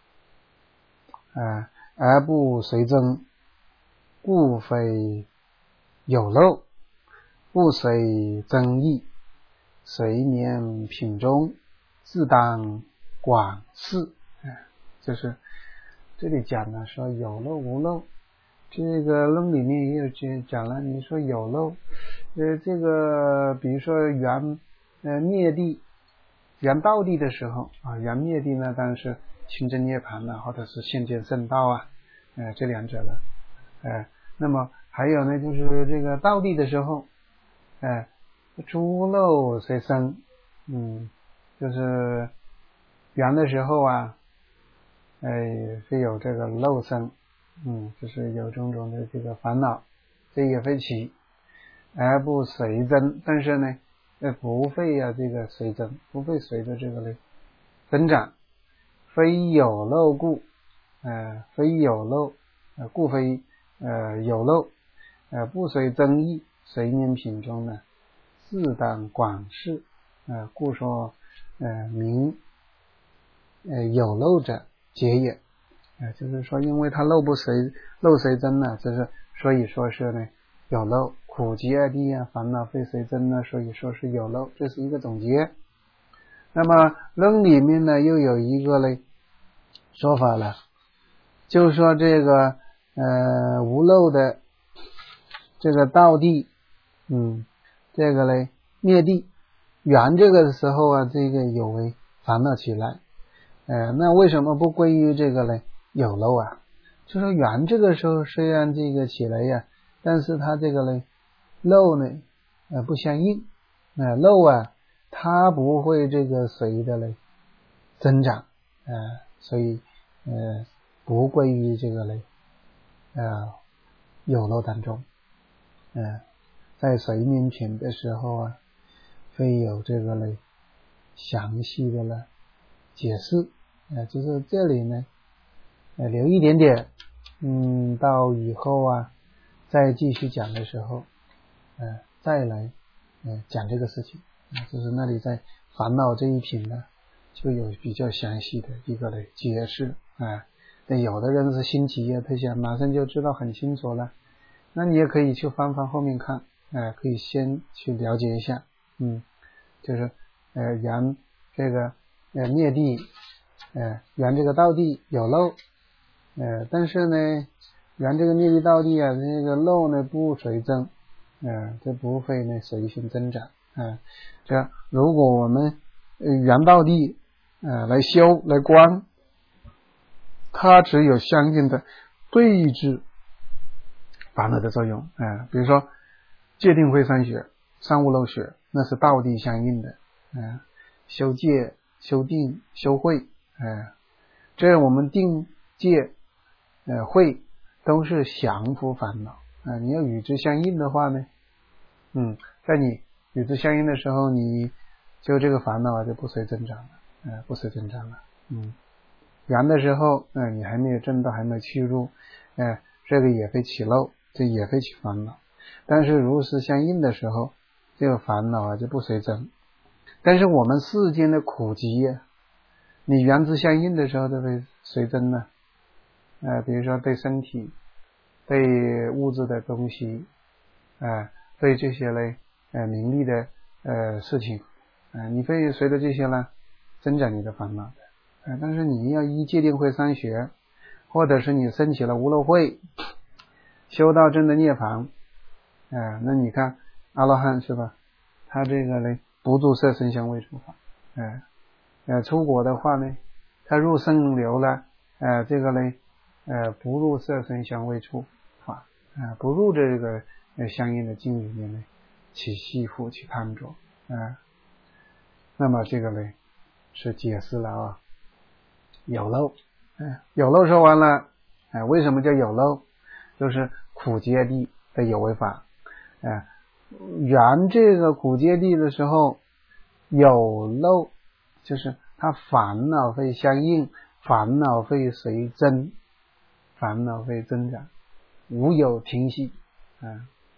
呃，而不随增，故非有漏，不随增益，随念品中，自当广视。呃、就是这里讲的说有漏无漏，这个论里面也有讲了，你说有漏，呃，这个比如说缘呃灭地，缘道地的时候啊，缘灭地呢，当然是清真涅槃了，或者是现见圣道啊，呃，这两者了，呃，那么还有呢，就是这个道地的时候，呃，诸漏虽生，嗯，就是缘的时候啊，哎，会有这个漏生，嗯，就是有种种的这个烦恼，这也会起，而不随增，但是呢，呃，不会啊，这个随增，不会随着这个呢增长，非有漏故，呃，非有漏，呃，故非呃有漏，呃，不随增益，随念品中呢，自当广视，呃，故说呃名呃有漏者结也，呃，就是说因为它漏不随漏随增呢，就是所以说是呢有漏，苦集二谛啊，烦恼非随增呢，所以说是有漏，这是一个总结。那么论里面呢又有一个嘞说法了，就是说这个呃无漏的这个道地，嗯，这个嘞灭地缘这个时候啊，这个有为烦恼起来，呃，那为什么不归于这个嘞有漏啊？就说缘这个时候虽然这个起来呀，但是它这个嘞漏呢，呃不相应，呃漏啊，它不会这个随的嘞增长，呃，所以呃不归于这个嘞呃有漏当中，呃，在随念品的时候啊，会有这个嘞详细的了解释，呃，就是这里呢，呃，留一点点，嗯，到以后啊，再继续讲的时候，呃，再来，呃，讲这个事情，呃，就是那里在烦恼这一品呢，就有比较详细的一个的解释，啊、呃，有的人是新起业，他想马上就知道很清楚了，那你也可以去翻翻后面看，呃，可以先去了解一下，嗯，就是呃，缘这个呃灭地。呃，缘这个道地有漏，呃，但是呢，缘这个灭地道地啊，这个漏呢不随增，呃，这不会呢随性增长，呃，这如果我们呃缘道地呃来修来观，它只有相应的对治烦恼的作用，呃，比如说戒定慧三学、三无漏学，那是道地相应的，呃，修戒、修定、修慧。呃，这我们定戒呃慧都是降伏烦恼，呃，你要与之相应的话呢，嗯，在你与之相应的时候，你就这个烦恼就不随增长了，呃，不随增长了，嗯，缘的时候，呃，你还没有证到，还没有去入，呃，这个也会起漏，这也会起烦恼，但是如是相应的时候，这个烦恼啊就不随增，但是我们世间的苦集呀、啊。你缘之相应的时候都会随增呢，呃，比如说对身体、对物质的东西，呃，对这些嘞，呃，名利的呃事情，呃，你会随着这些呢增长你的烦恼的，呃，但是你要依戒定慧三学，或者是你升起了无漏慧，修到真的涅槃，呃，那你看阿罗汉是吧？他这个嘞不住色声香味触法，呃。呃，出国的话呢，他入圣流了，呃，这个呢，呃，不入色声香味触法，呃，不入这个呃相应的境里面呢，起系缚去贪着，呃，那么这个呢是解释了啊，有漏，呃，有漏说完了，呃，为什么叫有漏？就是苦集地的有为法，呃，缘这个苦集地的时候有漏。就是它烦恼会相应，烦恼会随增，烦恼会增长，无有停息，啊、呃，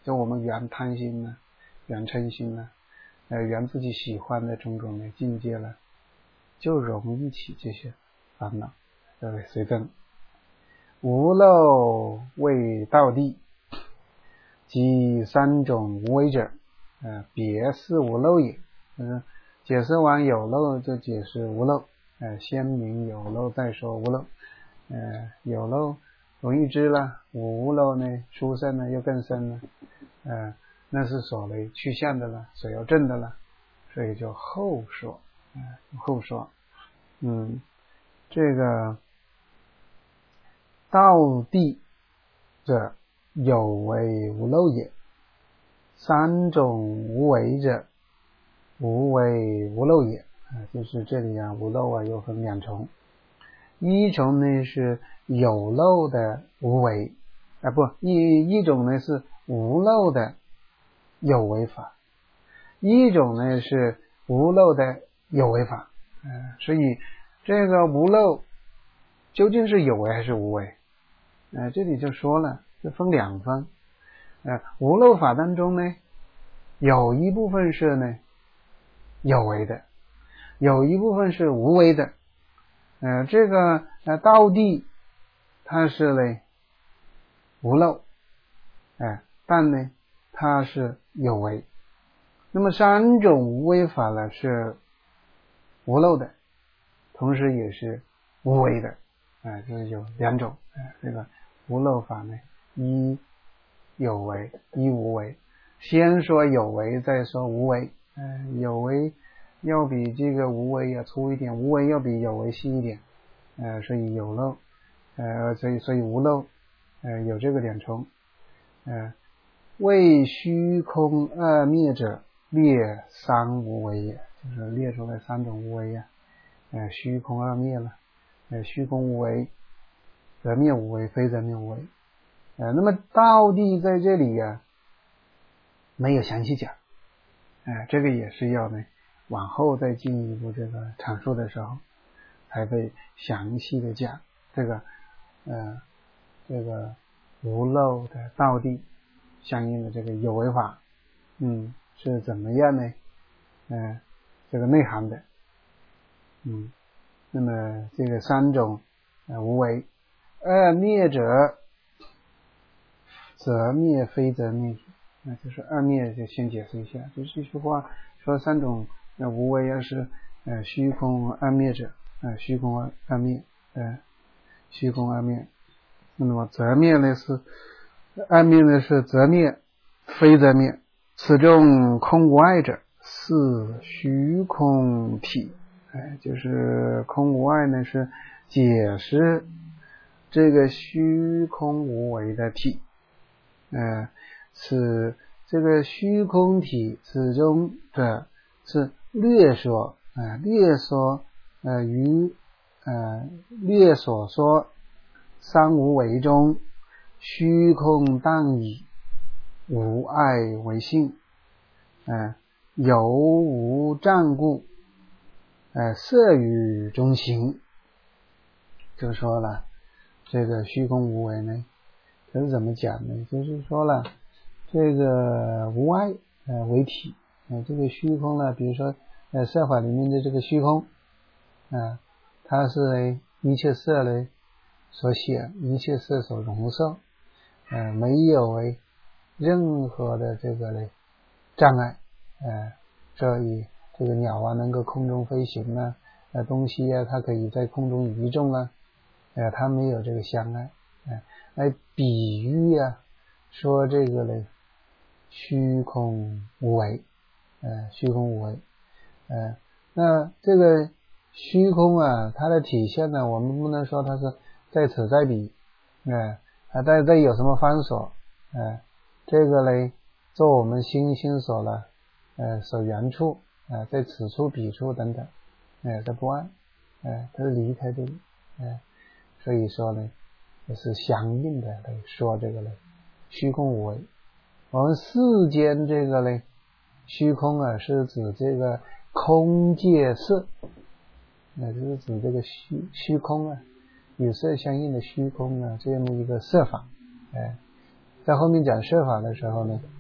就我们缘贪心呢，缘嗔心呢，呃，缘自己喜欢的种种的境界了，就容易起这些烦恼，对不对？随增无漏为道地，即三种无为者，呃，别是无漏也。嗯，解释完有漏就解释无漏，呃，先明有漏再说无漏。呃，有漏容易知了，无漏呢殊胜呢又更深了，呃，那是所谓趋向的了，所要证的了，所以就后说，呃、后说。嗯，这个道地者有为无漏也，三种无为者无为无漏也，啊，就是这里啊无漏啊又分两重，一种呢是有漏的无为，啊不一一种呢是无漏的有为法，一种呢是无漏的有为法，呃、所以这个无漏究竟是有为还是无为？呃，这里就说了，就分两分。呃，无漏法当中呢，有一部分是呢有为的，有一部分是无为的。呃，这个呃道地它是呢无漏，呃，但呢它是有为。那么三种无为法呢是无漏的，同时也是无为的，呃，就是有两种。呃，这个无漏法呢，一有为，一无为。先说有为，再说无为。呃，有为要比这个无为要粗一点，无为要比有为细一点。呃，所以有漏，呃，所以所以无漏，呃，有这个两重。呃，为虚空二灭者，列三无为也，就是列出来三种无为呀。呃，虚空二灭了，呃，虚空无为，则灭无为，非则灭无为。呃，那么道地在这里呀、啊，没有详细讲，呃，这个也是要呢，往后再进一步这个阐述的时候，才会详细的讲这个，呃，这个无漏的道地相应的这个有为法，嗯，是怎么样呢？呃，这个内涵的，嗯，那么这个三种呃无为，二灭者。则灭非则灭，那就是二灭就先解释一下，就这句话说三种呃无为要是呃虚空二灭者，呃虚空二二灭，呃虚空二灭，那么则灭呢是二灭呢是则灭非则灭，此中空无碍者是虚空体，哎，就是空无碍呢是解释这个虚空无为的体。呃，此这个虚空体此中的是略说，呃，略说，呃，于呃略所说三无为中，虚空当以无碍为性，呃，有无障故，呃，色与中行，就说了这个虚空无为呢。这是怎么讲呢？就是说了，这个无碍呃为体，呃这个虚空呢，比如说呃色法里面的这个虚空，啊、呃，它是一切色呢所显，一切色所容受，呃没有为任何的这个呢障碍，呃所以这个鸟啊能够空中飞行啊，呃东西啊它可以在空中移动啊，呃它没有这个相碍。呃来比喻啊，说这个呢，虚空无为，呃，虚空无为，呃，那这个虚空啊，它的体现呢，我们不能说它是在此在彼，呃，啊，在在有什么方所，呃，这个呢，做我们心心所了，呃，所缘处，呃，在此处彼处等等，呃，这不按，呃，它是离开这里，呃，所以说呢。也是相应的来说这个呢，虚空无为。我们世间这个呢，虚空啊，是指这个空界色，那就是指这个虚虚空啊，与色相应的虚空啊，这样的一个色法。哎，在后面讲色法的时候呢，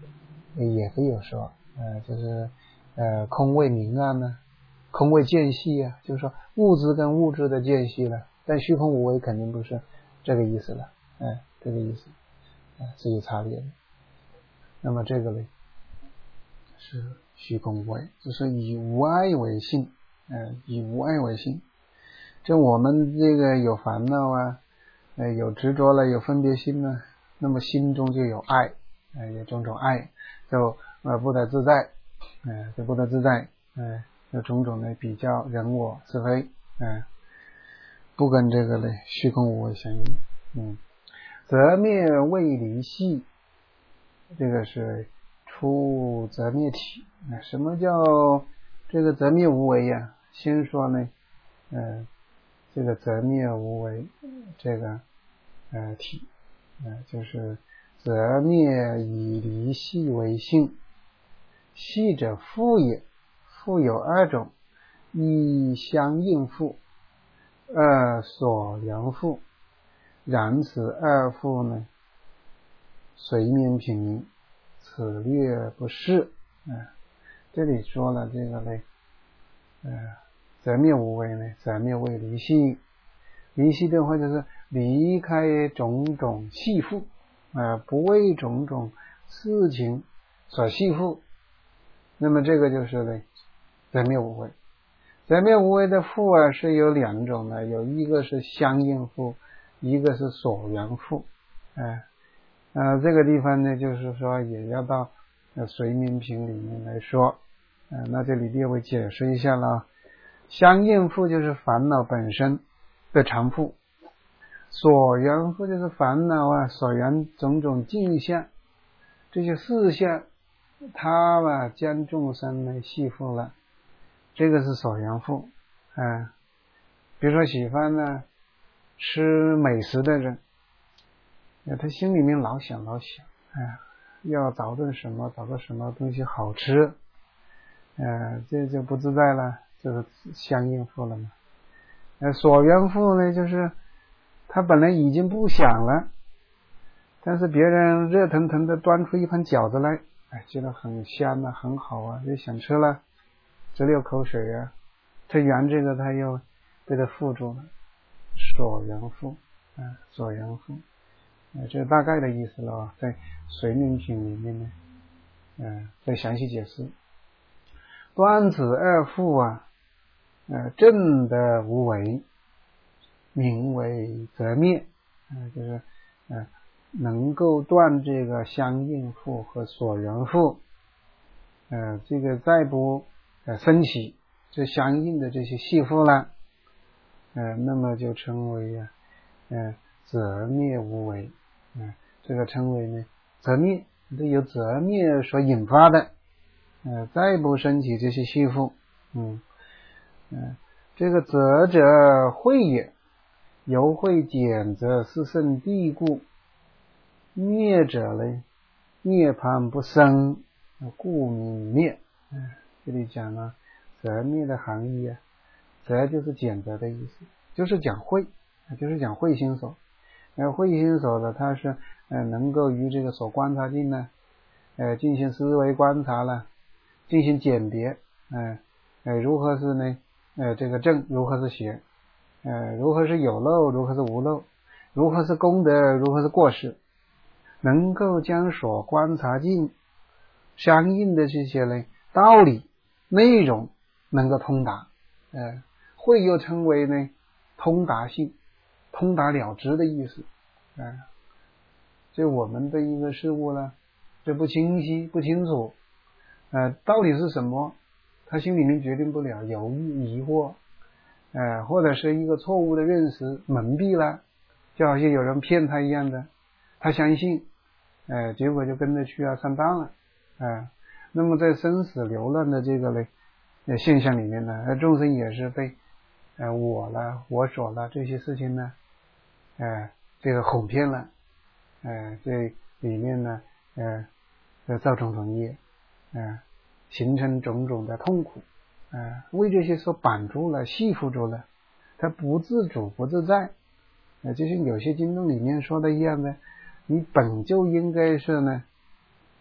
也可以有说，呃，就是呃空位明暗呢，空位间隙啊，就是说物质跟物质的间隙了。但虚空无为肯定不是这个意思了，哎、呃，这个意思，啊、呃，是有差别的。那么这个呢，是虚空无为，就是以无碍为性，呃，以无碍为性。这我们这个有烦恼啊，呃，有执着了，有分别心呢，那么心中就有爱，呃，有种种爱，就呃不得自在，呃，就不得自在，呃，有种种的比较人我是非，呃，不跟这个呢虚空无为相应。嗯，则灭未离系，这个是出则灭体。那什么叫这个则灭无为呀？先说呢，呃，这个则灭无为，这个呃体，呃就是则灭以离系为性，系者复也，复有二种，一相应复，二所缘复。然此二复呢，随眠品，此略不是。呃、这里说了这个呢，呃，则灭无为呢，则灭为离系。离系的话就是离开种种系缚，呃，不为种种事情所系缚。那么这个就是呢，则灭无为。则灭无为的缚啊是有两种的，有一个是相应缚，一个是所缘缚。呃呃，这个地方呢，就是说也要到呃随眠品里面来说。呃，那这里略微解释一下了。相应缚就是烦恼本身的常缚，所缘缚就是烦恼啊所缘种种境象，这些事项它啊将众生呢系缚了，这个是所缘缚。嗯、呃，比如说喜欢呢吃美食的人，他心里面老想老想，哎，要找顿什么找个什么东西好吃，呃，这就不自在了，就是相应缚了嘛。呃，所缘缚呢，就是他本来已经不想了，但是别人热腾腾的端出一盘饺子来，哎，觉得很香啊，很好啊，就想吃了，直流口水啊。他缘这个他又被他缚住了，所缘缚，啊、呃，所缘缚。呃，这大概的意思了，在随眠品里面呢，呃，再详细解释。断此二缚啊，呃，正的无为，名为则灭，呃，就是呃，能够断这个相应缚和所缘缚，呃，这个再不呃升起这相应的这些系缚了，呃，那么就称为啊，呃，则灭无为。嗯，这个称为呢则灭，这由则灭所引发的，呃，再不升起这些系缚。嗯嗯、呃，这个则者慧也，由慧减则是圣地故，灭者呢涅槃不生，故名灭。嗯、呃，这里讲了则灭的含义啊，则就是减则的意思，就是讲慧，就是讲慧心所。呃，慧心所的，它是呃能够与这个所观察境呢，呃进行思维观察了，进行鉴别，呃呃如何是呢？呃这个正，如何是邪？呃如何是有漏，如何是无漏？如何是功德，如何是过失？能够将所观察境相应的这些呢道理内容能够通达，呃慧又称为呢通达性。通达了知的意思，啊，这我们对一个事物呢，这不清晰不清楚，呃，到底是什么，他心里面决定不了，犹豫疑惑，呃，或者是一个错误的认识蒙蔽了，就好像有人骗他一样的，他相信，呃，结果就跟着去啊，上当了，啊、呃，那么在生死流乱的这个呢呃现象里面呢，众生也是被呃我了我所了这些事情呢。呃，这个哄骗了，呃，这里面呢，呃，造种种业，呃，形成种种的痛苦，呃，为这些所绑住了、系缚住了，他不自主、不自在，呃，就像有些经论里面说的一样的，你本就应该是呢，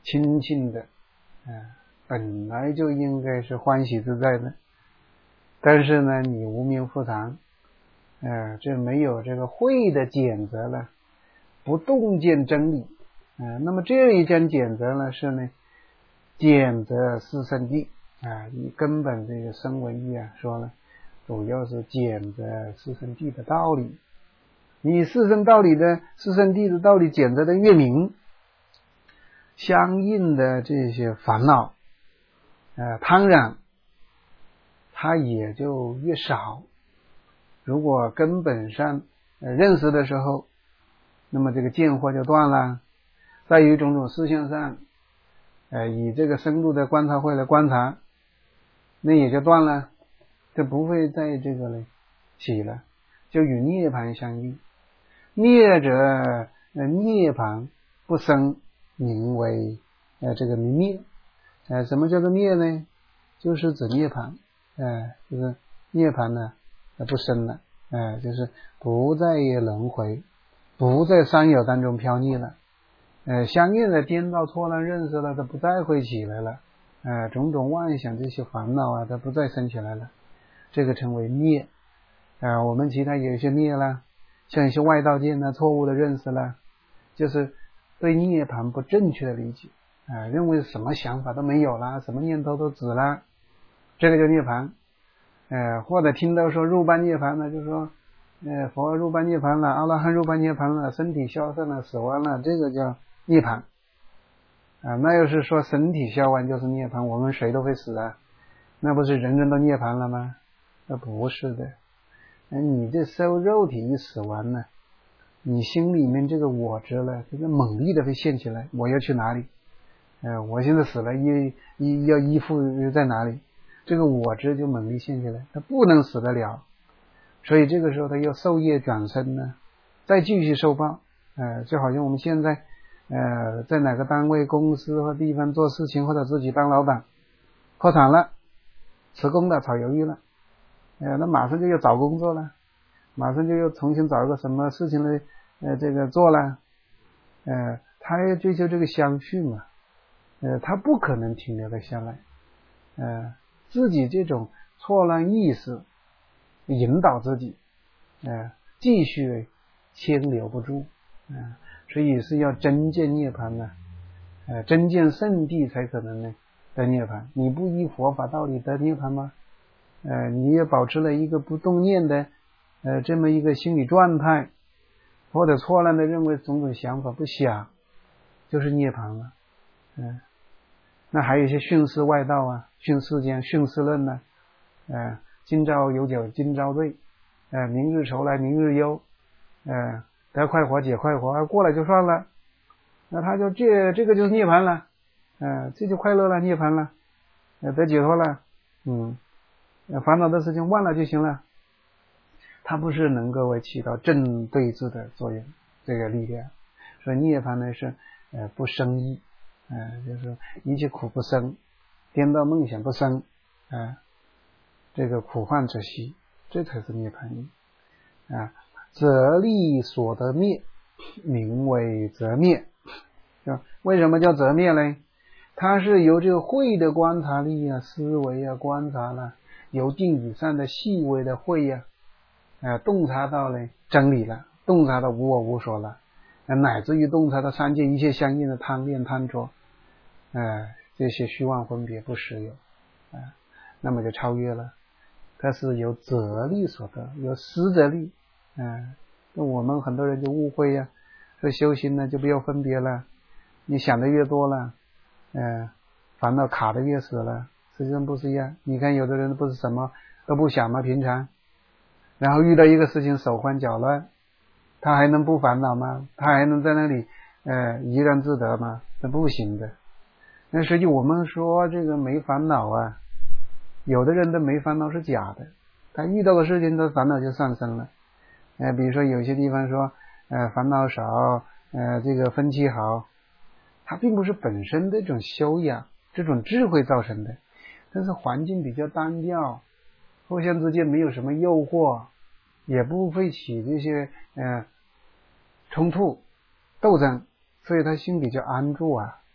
清净的，啊、呃，本来就应该是欢喜自在的，但是呢，你无明复常，呃，这没有这个慧的检则了，不洞见真理，啊、呃，那么这一讲检则呢是呢，检则四圣谛啊，以根本这个声闻义啊说呢，主要是检则四圣谛的道理。你四圣道理的四圣谛的道理检则的越明，相应的这些烦恼，呃，贪染，它也就越少。如果根本上、呃、认识的时候，那么这个见惑就断了。在于种种事项上，呃，以这个深入的观察会来观察，那也就断了，就不会在这个呢起了，就与涅槃相应。灭者，呃，涅槃不生，名为呃这个名灭。呃，什么叫做灭呢？就是指涅槃，呃，就是涅槃呢，呃，不生了，呃，就是不在轮回，不在三有当中飘溺了，呃，相应的颠倒错乱认识了，它不再会起来了，呃，种种妄想这些烦恼啊，它不再生起来了，这个称为灭。呃，我们其他有一些灭了。像一些外道见呢，错误的认识了，就是对涅槃不正确的理解，啊、呃，认为什么想法都没有了，什么念头都止了，这个叫涅槃。呃，或者听到说入般涅槃了，就说，呃，佛入般涅槃了，阿罗汉入般涅槃了，身体消散了，死亡了，这个叫涅槃。啊、呃，那要是说身体消完就是涅槃，我们谁都会死啊，那不是人人都涅槃了吗？那不是的。你这受肉体一死完了，你心里面这个我执了，这个猛力的会现起来，我要去哪里？呃，我现在死了，依依要依附在哪里？这个我执就猛力现起来，他不能死得了，所以这个时候他要受业转生呢，再继续受报。呃，就好像我们现在呃在哪个单位、公司或地方做事情，或者自己当老板，破产了，辞工了，炒鱿鱼了。呃，那马上就要找工作了，马上就要重新找一个什么事情来，呃，这个做了，呃，他要追求这个相续嘛，呃，他不可能停留的下来，呃，自己这种错乱意识引导自己，呃，继续牵留不住，呃，所以是要真见涅槃呢，呃，真见圣谛才可能呢得涅槃。你不依佛法道理得涅槃吗？呃，你也保持了一个不动念的呃这么一个心理状态，或者错乱的认为种种想法不想，就是涅槃了。嗯、呃，那还有一些徇私外道啊，徇世间、徇私论呢、啊，呃，今朝有酒今朝醉，呃，明日愁来明日忧，呃，得快活解快活，过来就算了，那他就这这个就是涅槃了，呃，这就快乐了，涅槃了，呃，得解脱了，嗯。烦恼的事情忘了就行了，它不是能够为起到正对治的作用，这个力量。所以涅槃呢是呃不生意，呃就是一切苦不生，颠倒梦想不生，呃这个苦患者息，这才是涅槃意啊。则力所得灭，名为则灭。为什么叫则灭呢？它是由这个慧的观察力啊、思维啊、观察了。由定以上的细微的慧呀、啊，呃，洞察到了真理了，洞察到无我无所了，呃，乃至于洞察到三界一切相应的贪恋贪着，呃，这些虚妄分别不实有，呃，那么就超越了。它是由则力所得，由思则力，呃，那我们很多人就误会呀、啊，说修行呢就不要分别了，你想的越多了，呃，烦恼卡的越死了。实际上不是一样，你看有的人不是什么都不想吗？平常，然后遇到一个事情手慌脚乱，他还能不烦恼吗？他还能在那里呃怡然自得吗？那不行的。那实际我们说这个没烦恼啊，有的人的没烦恼是假的，他遇到个事情他烦恼就上升了。呃，比如说有些地方说呃烦恼少，呃这个风气好，它并不是本身这种修养、这种智慧造成的。但是环境比较单调，互相之间没有什么诱惑，也不会起这些呃冲突斗争，所以他心比较安住啊。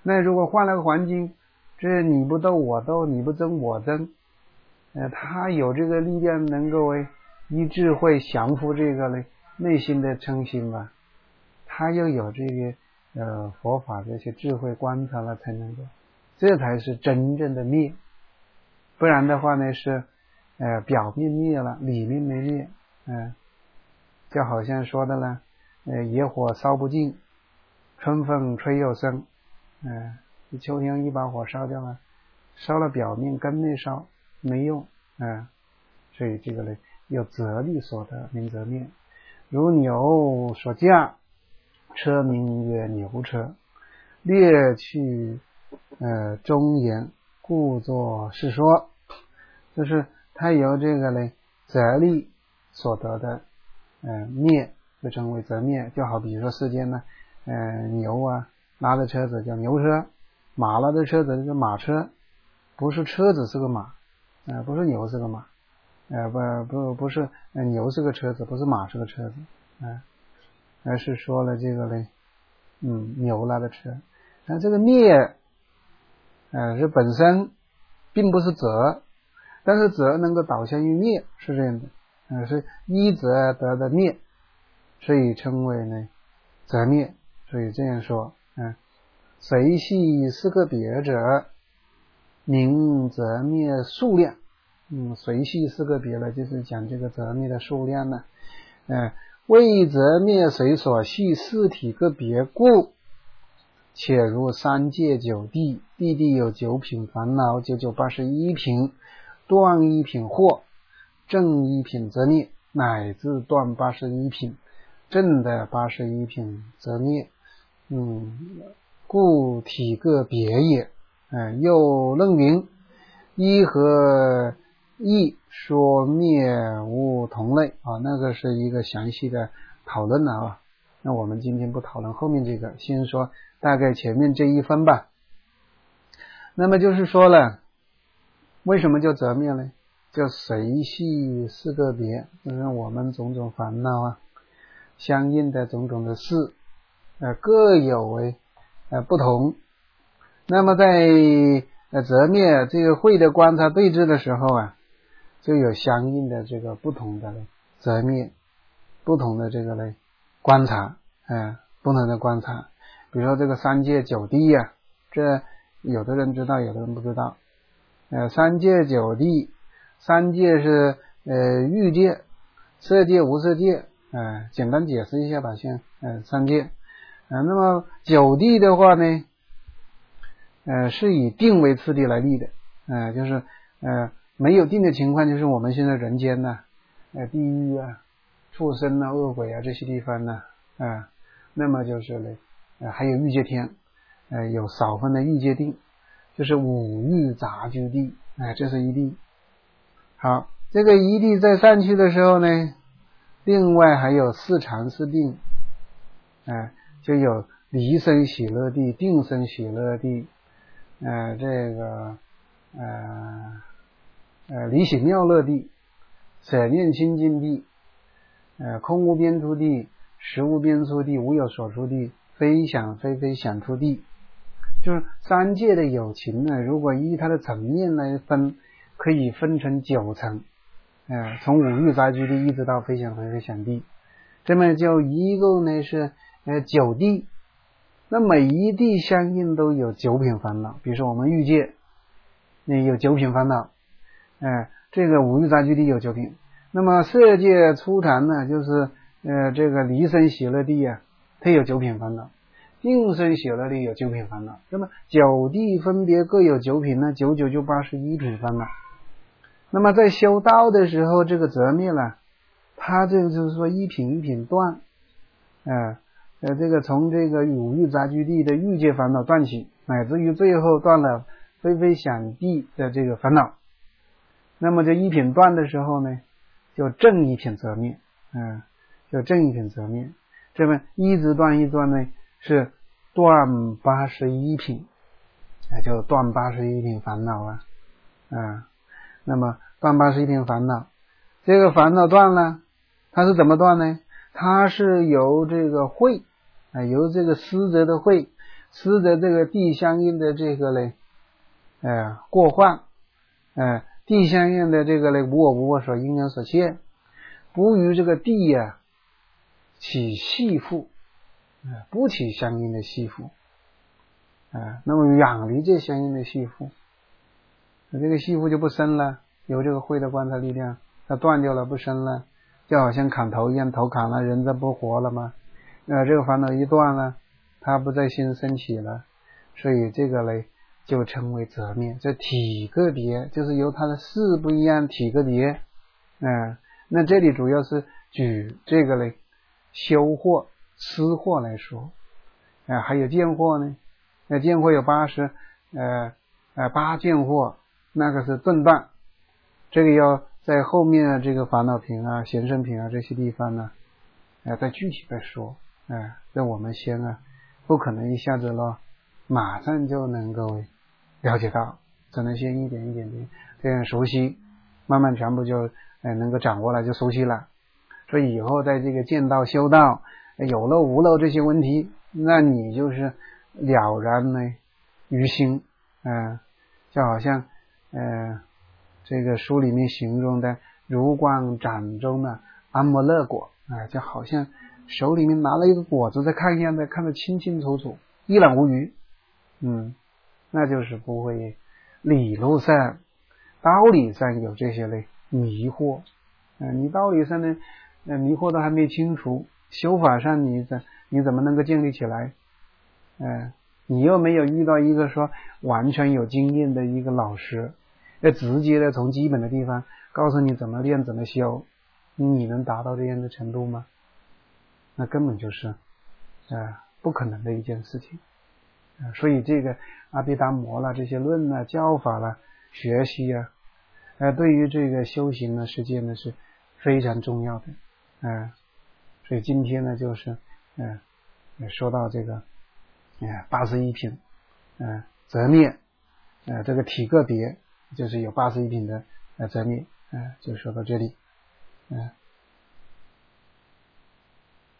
那如果换了个环境，这你不斗我斗，你不争我争，呃，他有这个力量能够为以智慧降服这个呢内心的嗔心吧，他又有这个呃佛法这些智慧观察了，才能够，这才是真正的灭。不然的话呢是呃表面灭了，里面没灭，嗯、呃，就好像说的呢，呃野火烧不尽，春风吹又生，嗯、呃，秋天一把火烧掉了，烧了表面根没烧，没用，嗯、呃，所以这个呢有则力所得，名则灭。如牛所驾，车名曰牛车，略去呃中言，故作是说，就是它由这个呢则力所得的呃灭，就称为则灭。就好比说世间呢呃牛啊拉的车子叫牛车，马拉的车子叫马车，不是车子是个马，呃不是牛是个马，呃不不不是呃牛是个车子，不是马是个车子，呃而是说了这个嘞嗯牛拉的车。那这个灭呃是本身并不是则，但是则能够导向于灭，是这样的，呃是依则得的灭，所以称为呢则灭。所以这样说，嗯，随系四个别者，名则灭数量。嗯，随系四个别了，就是讲这个则灭的数量呢。嗯，为则灭随所系四体个别故，且如三界九地，地地有九品烦恼，九九八十一品，断一品惑，正一品则灭，乃至断八十一品，正的八十一品则灭。嗯，故体个别也。嗯，又论云：一和一说灭无同类啊，那个是一个详细的讨论了啊。那我们今天不讨论后面这个，先说大概前面这一分吧。那么就是说了，为什么叫则灭呢？叫随系四个别，就是我们种种烦恼啊，相应的种种的事，呃，各有为呃不同。那么在呃则灭这个慧的观察对峙的时候啊，就有相应的这个不同的则灭，不同的这个呢观察，呃不同的观察。比如说这个三界九地啊，这有的人知道，有的人不知道。呃三界九地，三界是呃欲界、色界、无色界，呃简单解释一下吧，先呃三界。呃那么九地的话呢，呃是以定为次第来立的，呃就是呃没有定的情况，就是我们现在人间呢，呃地狱啊、畜生啊、恶鬼啊这些地方呢，啊、呃、那么就是呢呃还有欲界天，呃有少分的欲界定，就是五欲杂居地，哎、呃、这是一地。好，这个一地在上去的时候呢，另外还有四禅四定，哎、呃、就有离生喜乐地、定生喜乐地，呃这个呃呃离喜妙乐地、舍念清净地、呃空无边出地、实无边出地、无有所出地、非想非非想出地。就是三界的有情呢，如果依它的层面来分，可以分成九层，呃从五欲杂居地一直到非想非非想地，这么就一共呢是呃九地。那每一地相应都有九品烦恼，比如说我们欲界也有九品烦恼，呃这个五欲杂居地有九品。那么色界初禅呢，就是呃这个离生喜乐地啊，它有九品烦恼。定生喜乐地有九品烦恼，那么九地分别各有九品呢，九九就八十一品烦恼。那么在修道的时候，这个则灭了，它这个就是说一品一品断，呃呃这个从这个五欲杂居地的欲界烦恼断起，乃至于最后断了非非想地的这个烦恼。那么这一品断的时候呢，就正一品则灭，嗯、呃，就正一品则灭。这么一直断一断呢，是断八十一品，哎，就断八十一品烦恼啊，啊，那么断八十一品烦恼，这个烦恼断了，它是怎么断呢？它是由这个慧，啊，由这个思则的慧使得这个地相应的这个嘞，呃，过患，呃，地相应的这个嘞无我无我所因缘所现，不与这个地呀、啊、起系缚，呃，不起相应的系缚，呃，那么远离这相应的系缚，这个系缚就不生了，有这个慧的观察力量，它断掉了，不生了，就好像砍头一样，头砍了，人就不活了吗？呃，这个烦恼一断了，它不再心升起了，所以这个嘞就称为择灭。这体个别就是由它的事不一样，体个别。嗯、呃，那这里主要是举这个嘞修惑、吃惑来说，啊、呃，还有见惑呢。那见惑有八十，呃呃八见惑，那个是顿断，这个要在后面的这个烦恼品啊、贤圣品啊这些地方呢，呃，再具体的说。哎、呃，这我们先啊，不可能一下子咯，马上就能够了解到，只能先一点一点点这样熟悉，慢慢全部就呃能够掌握了，就熟悉了。所以以后在这个见道修道有漏无漏这些问题，那你就是了然呢于心，嗯、呃，就好像呃这个书里面形容的如观掌中的阿摩勒果啊、呃，就好像手里面拿了一个果子在看一样的，看得清清楚楚，一览无余。嗯，那就是不会理路上道理上有这些类迷惑，呃、你道理上呢呃迷惑都还没清楚，修法上你怎你怎么能够建立起来？呃你又没有遇到一个说完全有经验的一个老师，要直接的从基本的地方告诉你怎么练怎么修，你能达到这样的程度吗？那根本就是呃不可能的一件事情。呃、所以这个阿毗达摩啦，这些论啊、教法啦、学习啊，呃对于这个修行呢实践呢是非常重要的。呃所以今天呢就是呃说到这个呃八十一品呃择灭，呃这个体个别就是有八十一品的呃择灭，呃就说到这里。嗯、呃